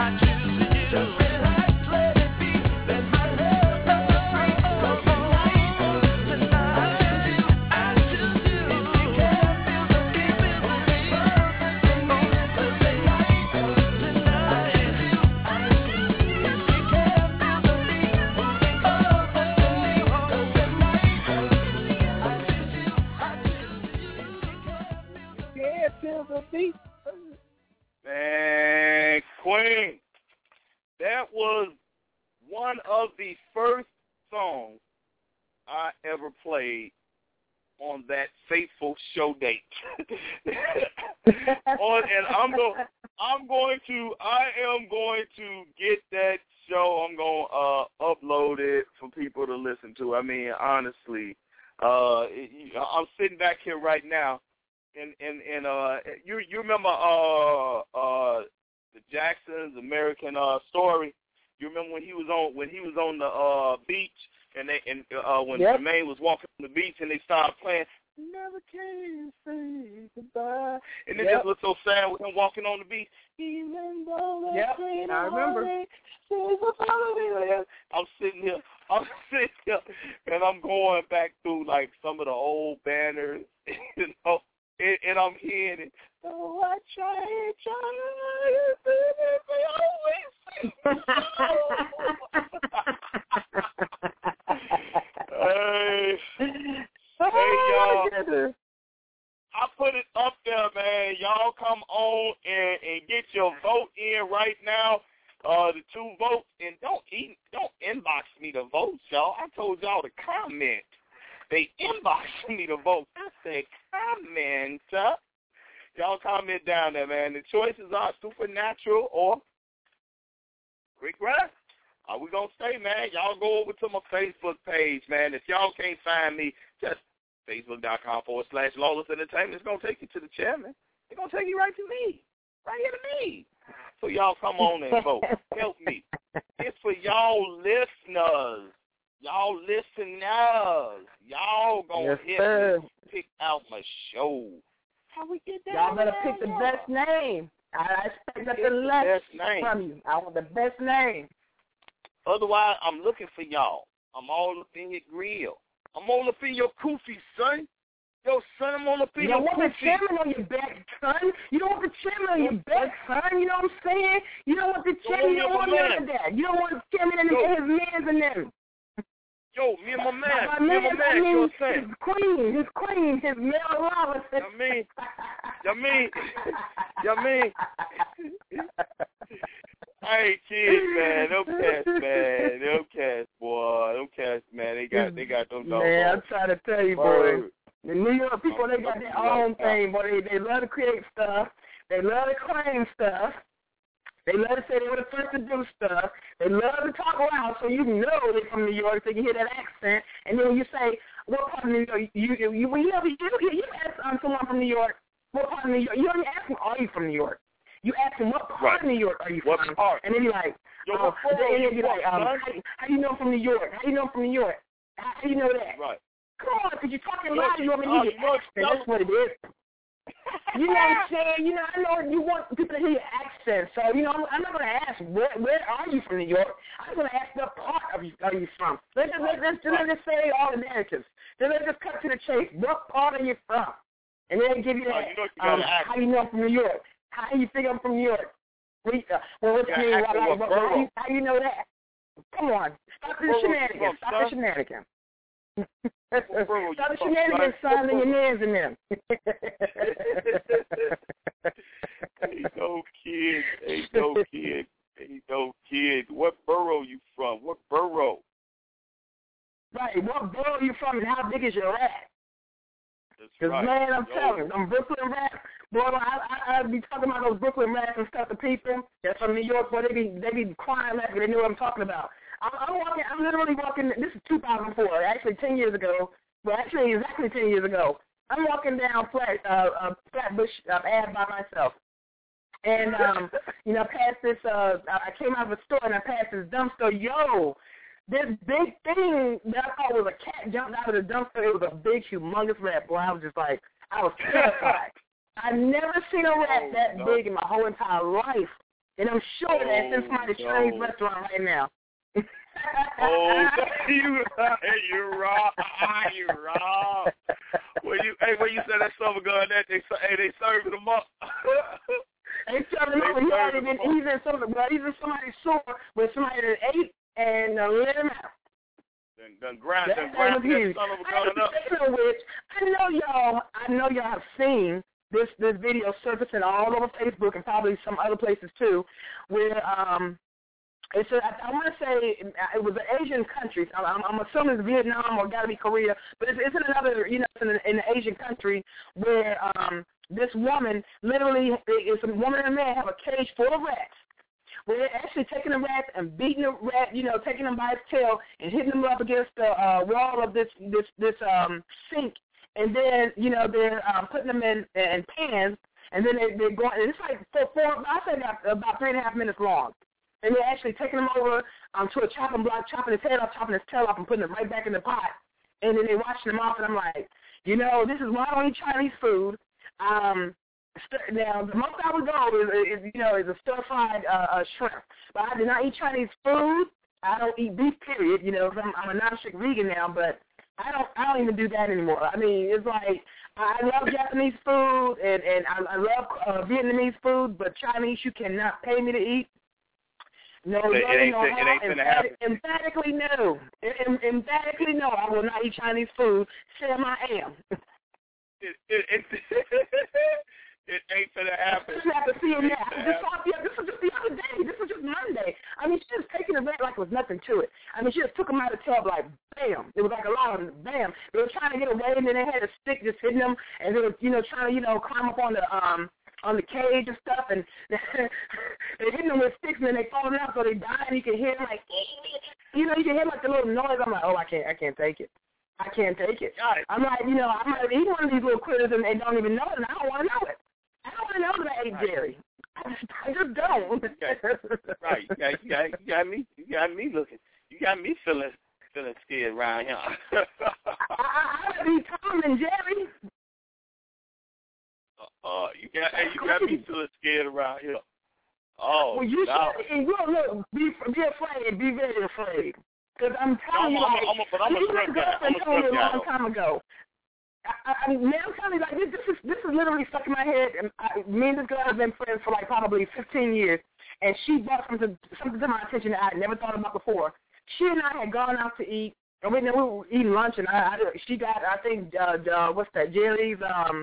Man, Queen, that was one of the first songs I ever played on that fateful show date. And I am going to get that show. I'm going to upload it for people to listen to. I mean, honestly, I'm sitting back here right now. And you remember the Jackson's American Story? You remember when he was on the beach when Jermaine was walking on the beach and they started playing Never Can Say Goodbye, and it just looked so sad with him walking on the beach. Even though I remember. I'm sitting here, and I'm going back through like some of the old banners, you know. And I'm hearing it. Oh, I try. Hey, y'all. I put it up there, man. Y'all come on and get your vote in right now. The 2 votes, and don't inbox me the votes, y'all. I told y'all to comment. They inboxed me the vote. I said, comment. Y'all comment down there, man. The choices are Supernatural or Rick Russ. Are we going to stay, man? Y'all go over to my Facebook page, man. If y'all can't find me, just facebook.com/Lawless Entertainment. It's going to take you to the chairman. It's going to take you right to me. Right here to me. So y'all come on and vote. Help me. It's for y'all listeners. Y'all listeners, y'all gonna help me pick out my show. How we get that? Y'all better pick the best name. I expect nothing less from you. I want the best name. Otherwise, I'm looking for y'all. I'm all up in your grill. I'm all up in your koofy, son. Yo, son, I'm all up in your koofy. You don't want the chairman on your back, son. You don't want the chairman on your back, son. You know what I'm saying? You don't want the chairman. You don't want none of that. You don't want the chairman and his mans and them. Yo, me and my man, you know what I'm saying? His queen, his male Lawless. Yummy. Hey, kids, man, them cats, boy, them cats, man, they got them dogs. Man, I'm trying to tell you, boy, the New York people, they got their own thing, boy. They love to create stuff. They love to claim stuff. They love to say they were the first to do stuff. They love to talk loud so you know they're from New York, so you hear that accent. And then when you say, what part of New York, you ask someone from New York, what part of New York, you don't ask them, are you from New York? You ask them, what part of New York are you from? What part? And then you're like, how do you know from New York? How do you know from New York? How do you know that? Right. Come on, because you're talking loud, you want me to hear your accent. That's what it is. You know what I'm saying? You know, I know you want people to hear your accent. So, you know, I'm not going to ask, where are you from New York? I'm going to ask what part are you from? Let's just say all the narratives. Then let's just cut to the chase. What part are you from? And then give you that, how you know I'm from New York? How do you think I'm from New York? How you know that? Come on. Stop the shenanigans. Stop the shenanigans. Stop the shenanigans, son, and your mans in them. Ain't no kid. What borough you from? What borough? Right, what borough you from and how big is your rat? Because, man, I'm telling you, I'm Brooklyn rats. Boy, I be talking about those Brooklyn rats and stuff to people that's from New York, boy, they be crying laughing. They know what I'm talking about. I'm literally walking, this is 2004, actually 10 years ago, well, actually exactly 10 years ago. I'm walking down Flatbush Ave by myself. And, you know, past this, I came out of a store and I passed this dumpster. Yo, this big thing that I thought was a cat jumped out of the dumpster. It was a big, humongous rat. Boy, I was just like, I was terrified. I've never seen a rat that big in my whole entire life. And I'm sure that it's in somebody's Chinese restaurant right now. you're wrong. You're wrong. When you said that summer gun, that they serving them up. They serving them up. He's in somebody's store where somebody that ate and let him out. Then grind that son of a gun up. Speaking of which, I know y'all have seen this video surfacing all over Facebook and probably some other places too, where I want to say it was an Asian country. I'm assuming it's Vietnam or got to be Korea, but it's in another, in an Asian country where this woman literally, it's a woman and a man have a cage full of rats. Where they're actually taking the rat and beating the rat, taking him by his tail and hitting him up against the wall of this sink, and then they're putting them in pans, and then they're going. And it's like I say about 3.5 minutes long, and they're actually taking him over to a chopping block, chopping his head off, chopping his tail off, and putting it right back in the pot, and then they're washing him off. And I'm like, this is why I don't eat Chinese food. Now, the most I would go is a stir-fried shrimp. But I do not eat Chinese food. I don't eat beef, period. I'm a non-strict vegan now, but I don't even do that anymore. I mean, it's like I love Japanese food and I love Vietnamese food, but Chinese you cannot pay me to eat. No, emphatically no. Emphatically no. I will not eat Chinese food. Sam, I am. It ain't gonna happen. You have to see it now. This was just the other day. This was just Monday. I mean, she was taking the rat like there was nothing to it. I mean, she just took him out of the tub like, bam. It was like a lot of them, bam. They were trying to get away, and then they had a stick just hitting them, and they were, trying to, climb up on the cage and stuff, and they hitting them with sticks, and then they falling out, so they die, and you can hear them like, you can hear like the little noise. I'm like, oh, I can't take it. I can't take it. I'm like, I might eat one of these little critters, and they don't even know it, and I don't want to know it. I don't want to know that I ate Jerry. I just don't. Right. You got me looking. You got me feeling scared around here. I would be Tom and Jerry. You got me feeling scared around here. Oh, well, you should. Look, be afraid. Be very afraid. Because I'm telling you, I'm a shrimp guy. I'm a shrimp guy. A long time ago. Now I'm telling you, like, this is literally stuck in my head. And me and this girl have been friends for like probably 15 years, and she brought something to my attention that I had never thought about before. She and I had gone out to eat, and we were eating lunch, and she got, I think, what's that, Jerry's,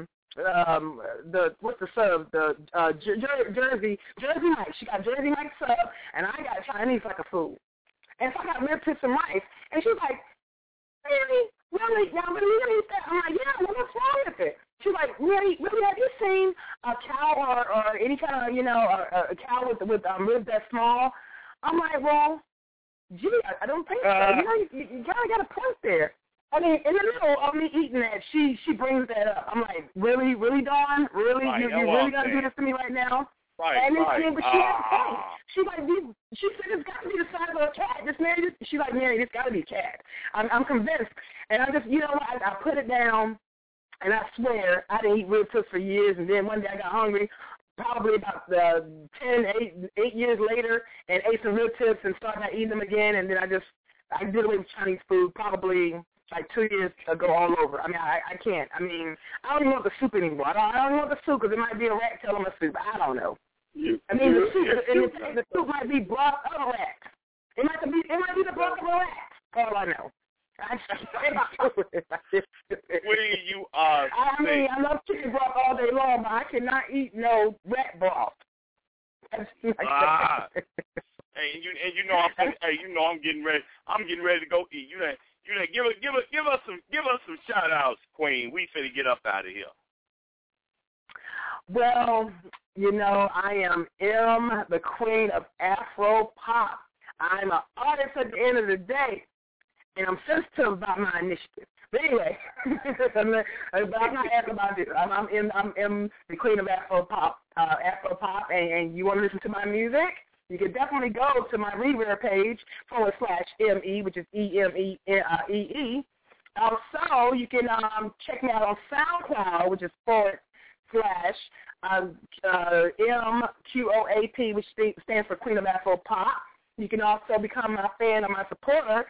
what's the sub, Jersey Mike. She got Jersey Mike sub, and I got Chinese like a fool. And so I got rib tips and rice, and she was like, really? Really? Y'all really eat that? I'm like, yeah, well, what's wrong with it? She's like, really, have you seen a cow or any kind of, a cow with ribs that small? I'm like, well, gee, I don't think so. You kind of got a point there. I mean, in the middle of me eating that, she brings that up. I'm like, really, Dawn? Really? Right, you really got to do this to me right now? Right, and then, right. But she has a point. She's like, she said it's got to be the size of a cat. She's like, Mary, it's got to be a cat. I'm convinced. And I just, I put it down, and I swear I didn't eat rib tips for years. And then one day I got hungry, probably about 8 years later, and ate some rib tips and started eating them again. And then I did away with Chinese food probably like 2 years ago all over. I mean, I can't. I mean, I don't even want the soup anymore. I don't even want the soup because it might be a rat tail on my soup. I don't know. I mean, the soup might be broth of a rat. It might be the broth of a rat. All I know. You are. I mean, I love chicken broth all day long, but I cannot eat no rat broth. Hey, I'm getting ready. I'm getting ready to go eat. Give us some shout outs, Queen. We finna get up out of here. Well, I am M, the queen of Afro pop. I'm an artist at the end of the day, and I'm sensitive about my initiative. But anyway, I'm not asking about this. I'm M, the queen of Afro pop, and you want to listen to my music? You can definitely go to my Reverb page, /ME, which is EMEEE. Also, you can check me out on SoundCloud, which is / MQOAP, which stands for Queen of Afro Pop. You can also become my fan or my supporter,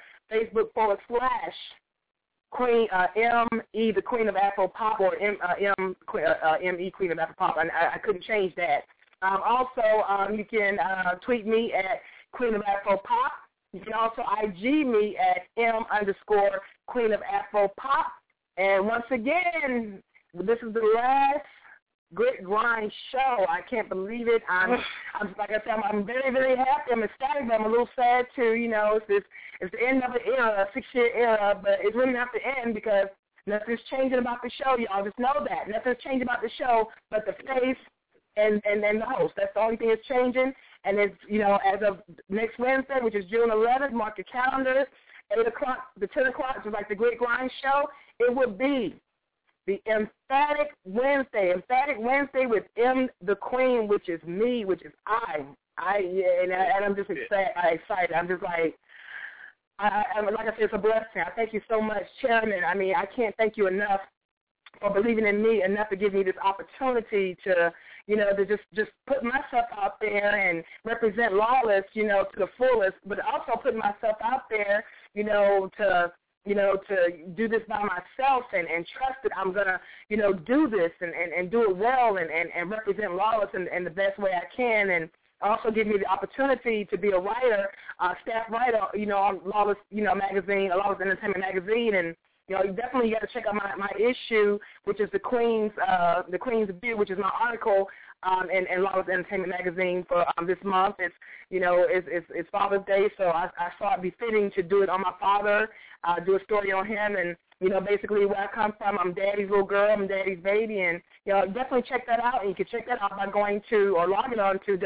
Facebook.com/Queen ME, the Queen of Afro Pop, or ME, Queen of Afro Pop. I couldn't change that. Also, you can tweet me at Queen of Afro Pop. You can also IG me at M_Queen of Afro Pop. And once again, this is the last Grit Grind show. I can't believe it. I'm like I said, I'm very, very happy. I'm ecstatic, but I'm a little sad too. You know, it's the end of an era, a 6-year era, but it's really not the end because nothing's changing about the show. Y'all just know that. Nothing's changing about the show but the face and the host. That's the only thing that's changing. And it's, you know, as of next Wednesday, which is June 11th, mark your calendars, 8 o'clock to 10 o'clock, just like the Grit Grind show, it will be the Emphatic Wednesday with M, the Queen, which is me, which is I. And I'm just excited. I'm just like, like I said, it's a blessing. I thank you so much, Chairman. I mean, I can't thank you enough for believing in me enough to give me this opportunity to, you know, to just put myself out there and represent Lawless, you know, to the fullest, but also putting myself out there, to do this by myself and trust that I'm going to, you know, do this and do it well and represent Lawless in the best way I can, and also give me the opportunity to be a writer, staff writer, you know, on Lawless, you know, magazine, Lawless Entertainment Magazine, and you know, definitely you got to check out my issue, which is the Queen's View, which is my article in Lawless Entertainment Magazine for this month. It's, you know, it's Father's Day, so I thought it'd be fitting to do it on my father, do a story on him, and you know, basically where I come from, I'm Daddy's little girl, I'm Daddy's baby, and you know, definitely check that out. And you can check that out by going to or logging on to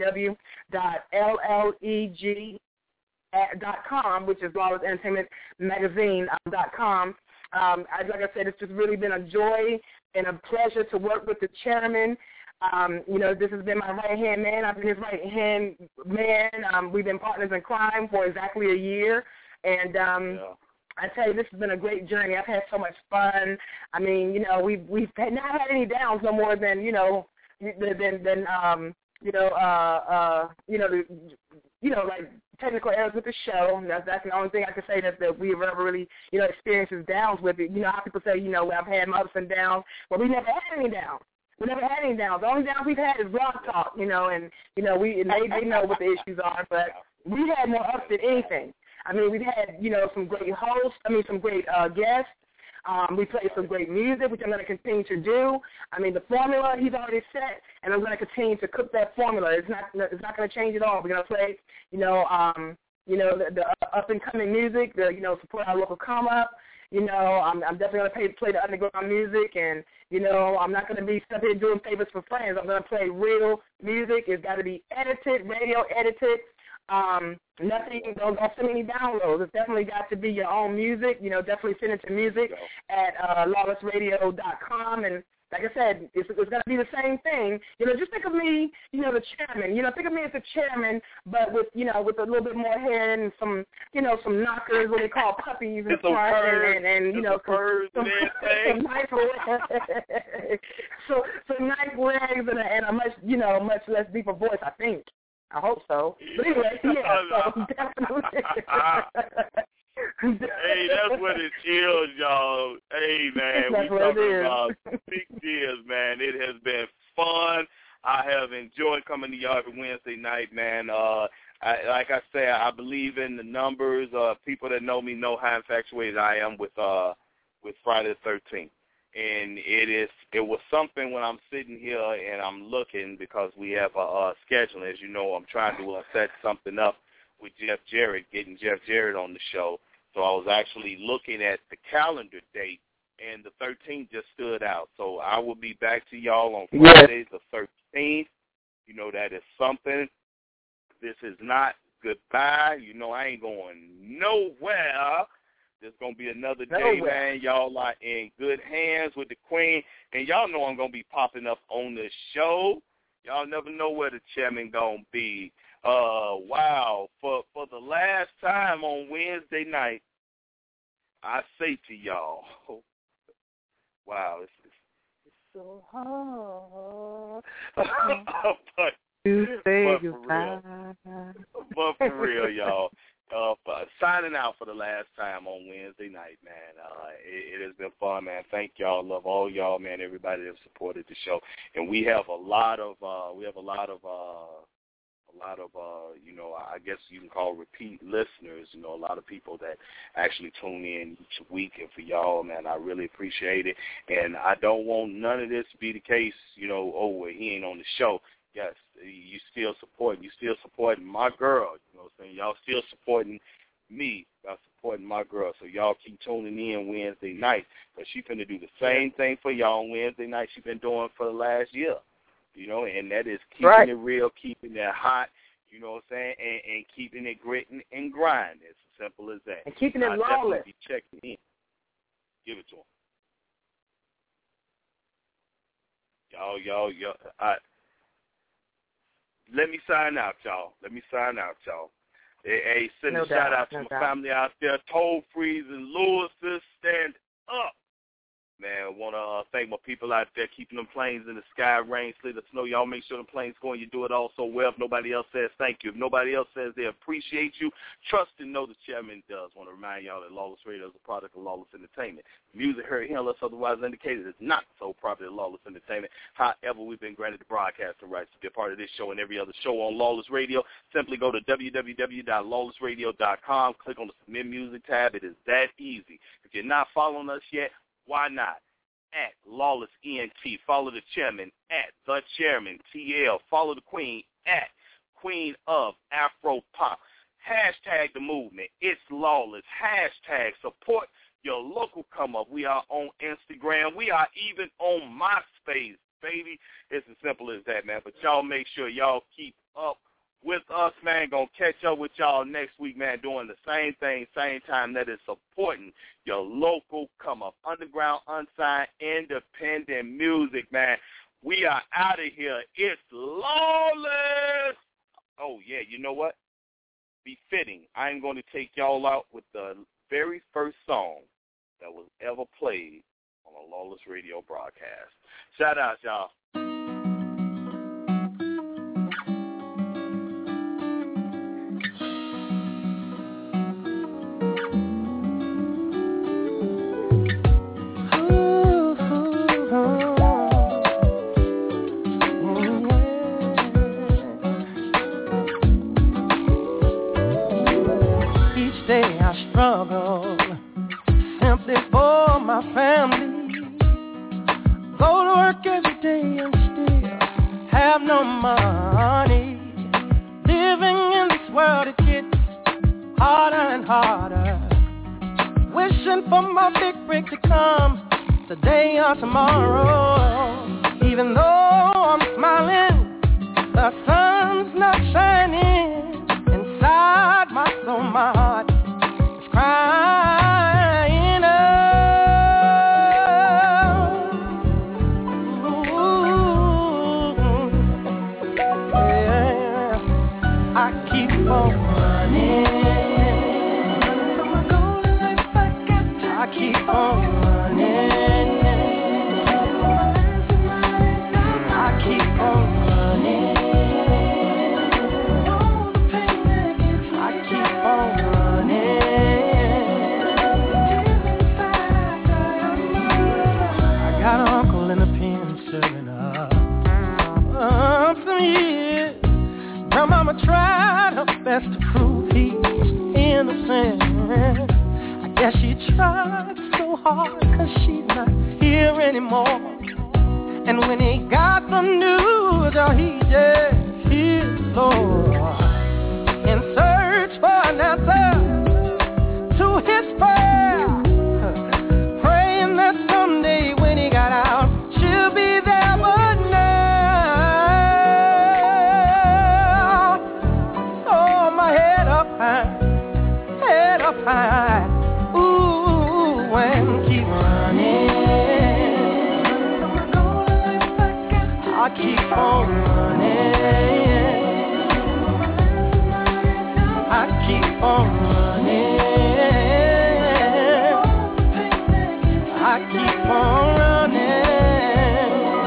www.LLEG.com, which is Lawless Entertainment Magazine.com. Like I said, it's just really been a joy and a pleasure to work with the chairman. You know, this has been my right-hand man. I've been his right-hand man. We've been partners in crime for exactly a year. And I tell you, this has been a great journey. I've had so much fun. I mean, you know, we've not had any downs no more than, like technical errors with the show. That's the only thing I can say that we've ever really, you know, experienced is downs with it. You know how people say, you know, I've had my ups and downs. Well, we never had any downs. We never had any downs. The only downs we've had is Blog Talk, you know, and, you know, they know what the issues are, but we had more ups than anything. I mean, we've had, you know, some great hosts, some great guests. We played some great music, which I'm going to continue to do. I mean, the formula he's already set, and I'm going to continue to cook that formula. It's not going to change at all. We're going to play, the up and coming music, support our local come up. You know, I'm definitely going to play the underground music, and you know, I'm not going to be stuck here doing favors for friends. I'm going to play real music. It's got to be edited, radio edited. Nothing, don't send any downloads. It's definitely got to be your own music. You know, definitely send it to music at lawlessradio.com. And like I said, it's going to be the same thing. You know, just think of me, you know, the chairman. You know, think of me as the chairman, but with, you know, with a little bit more hair and some, you know, some knockers, what they call puppies and front, and you know, some nice legs. so nice legs and a much, you know, much less deeper voice, I think. I hope so. But anyway, yeah, so definitely. Hey, that's what it is, y'all. Hey, man, we talking about 6 years, man. It has been fun. I have enjoyed coming to y'all every Wednesday night, man. Like I say, I believe in the numbers. People that know me know how infatuated I am with Friday the 13th. And it was something when I'm sitting here and I'm looking, because we have a schedule. As you know, I'm trying to set something up with Jeff Jarrett, getting Jeff Jarrett on the show. So I was actually looking at the calendar date, and the 13th just stood out. So I will be back to y'all on Friday the 13th. You know, that is something. This is not goodbye. You know, I ain't going nowhere. There's going to be another day, man. Y'all are in good hands with the Queen. And y'all know I'm going to be popping up on the show. Y'all never know where the chairman going to be. Wow. For the last time on Wednesday night, I say to y'all, wow, it's so hard. but for real, y'all. Signing out for the last time on Wednesday night, man. It has been fun, man. Thank y'all. Love all y'all, man. Everybody that supported the show, and we have a lot of you know, I guess you can call repeat listeners. You know, a lot of people that actually tune in each week, and for y'all, man, I really appreciate it. And I don't want none of this to be the case. You know, oh, well, he ain't on the show. Yes, you still supporting my girl. You know what I'm saying? Y'all still supporting me. Y'all supporting my girl. So y'all keep tuning in Wednesday night, because she finna do the same thing for y'all on Wednesday night she been doing for the last year. You know, and that is keeping it real, keeping it hot, you know what I'm saying, and keeping it gritting and grinding. It's as simple as that. And keeping it lawless. Definitely be checking in. Give it to him. Y'all. Let me sign out, y'all. Hey, send a shout out to my family out there. Toll Freeze and Lewis's, stand up. Man, I want to thank my people out there keeping them planes in the sky, rain, sleet, or snow. Y'all make sure the planes going. You do it all so well. If nobody else says thank you, if nobody else says they appreciate you, trust and know the chairman does. Want to remind y'all that Lawless Radio is a product of Lawless Entertainment. Music heard here unless otherwise indicated is not sole property of Lawless Entertainment. However, we've been granted the broadcasting rights to be a part of this show and every other show on Lawless Radio. Simply go to www.lawlessradio.com. Click on the Submit Music tab. It is that easy. If you're not following us yet, why not? At Lawless ENT. Follow the chairman at The Chairman TL. Follow the queen at Queen of Afro Pop. Hashtag the movement. It's Lawless. Hashtag support your local come up. We are on Instagram. We are even on MySpace, baby. It's as simple as that, man. But y'all make sure y'all keep up with us, man. Gonna catch up with y'all next week, man, doing the same thing, same time. That is supporting your local come up, underground, unsigned, independent music, man. We are out of here. It's Lawless. Oh, yeah, you know what? Befitting, I am going to take y'all out with the very first song that was ever played on a Lawless Radio broadcast. Shout out, y'all. Struggle simply for my family. Go to work every day and still have no money. Living in this world, it gets harder and harder. Wishing for my big break to come today or tomorrow. Even though I'm smiling, the sun's not shining. Inside my soul, my heart crying out. Ooh, yeah. I keep on running. I keep on running. I keep on running. I keep on running. Got an uncle in the pen serving up some years. Grandmama tried her best to prove he was innocent. I guess she tried so hard 'cause she's not here anymore. And when he got the news, oh, he just his Lord in search for an answer to his prayer, praying that someday when he got out, she'll be there. But now, oh, my head up high, ooh, and keep running. I keep on running. I keep on running. I keep on running.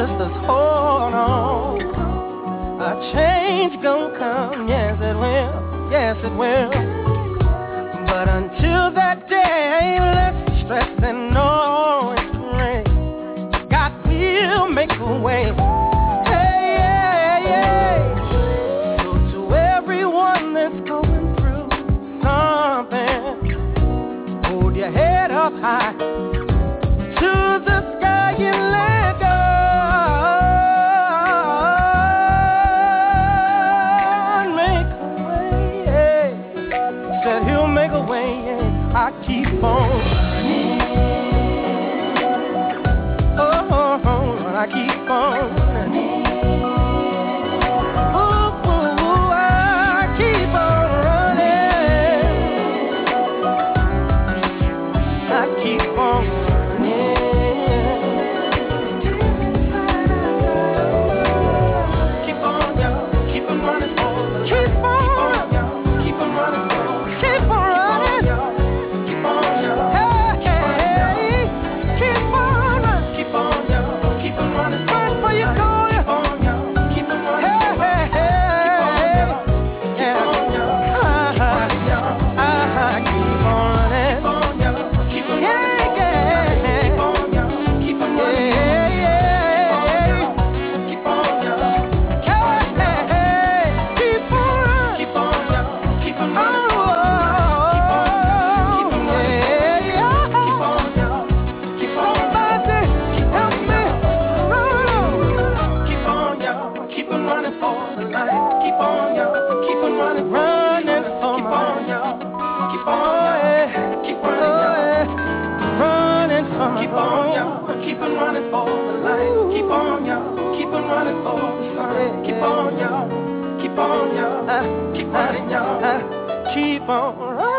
sisters, hold on. A change gonna come, yes it will, yes it will. But until that day, let's stress and know it's great. God will make a way. Hey, yeah, yeah. So to everyone that's going through something, hold your head up high to the sky and let go. Make a way, yeah. Said he'll make a way, yeah. I keep on running. I keep on running. Ooh, ooh, ooh, I keep on running. I keep on running. Keep on, y'all. Keep on running for the light. Keep on, y'all. Keep on running for the light. Keep on running. Keep on, y'all. Hey, hey, keep on running. Keep on, y'all. Keep on running for you go. Keep on, y'all. Keep on running. Hey, hey, hey. Keep on, y'all. Keep on running. Keep on, y'all. Keep on running. Keep on, y'all. Keep on running. Keep on, y'all. Keep on, running. Keep on, y'all. Keep on running. Keep on, somebody help me. Keep on running for the light. Keep on, y'all. Keep on running, running for my life. Keep on, y'all. Keep running, y'all. Running for my keep on, y'all. Keep on running for the light. Keep on, y'all. Keep on running for the light. Keep on, y'all. Keep on, y'all. Keep running, y'all. Keep on running.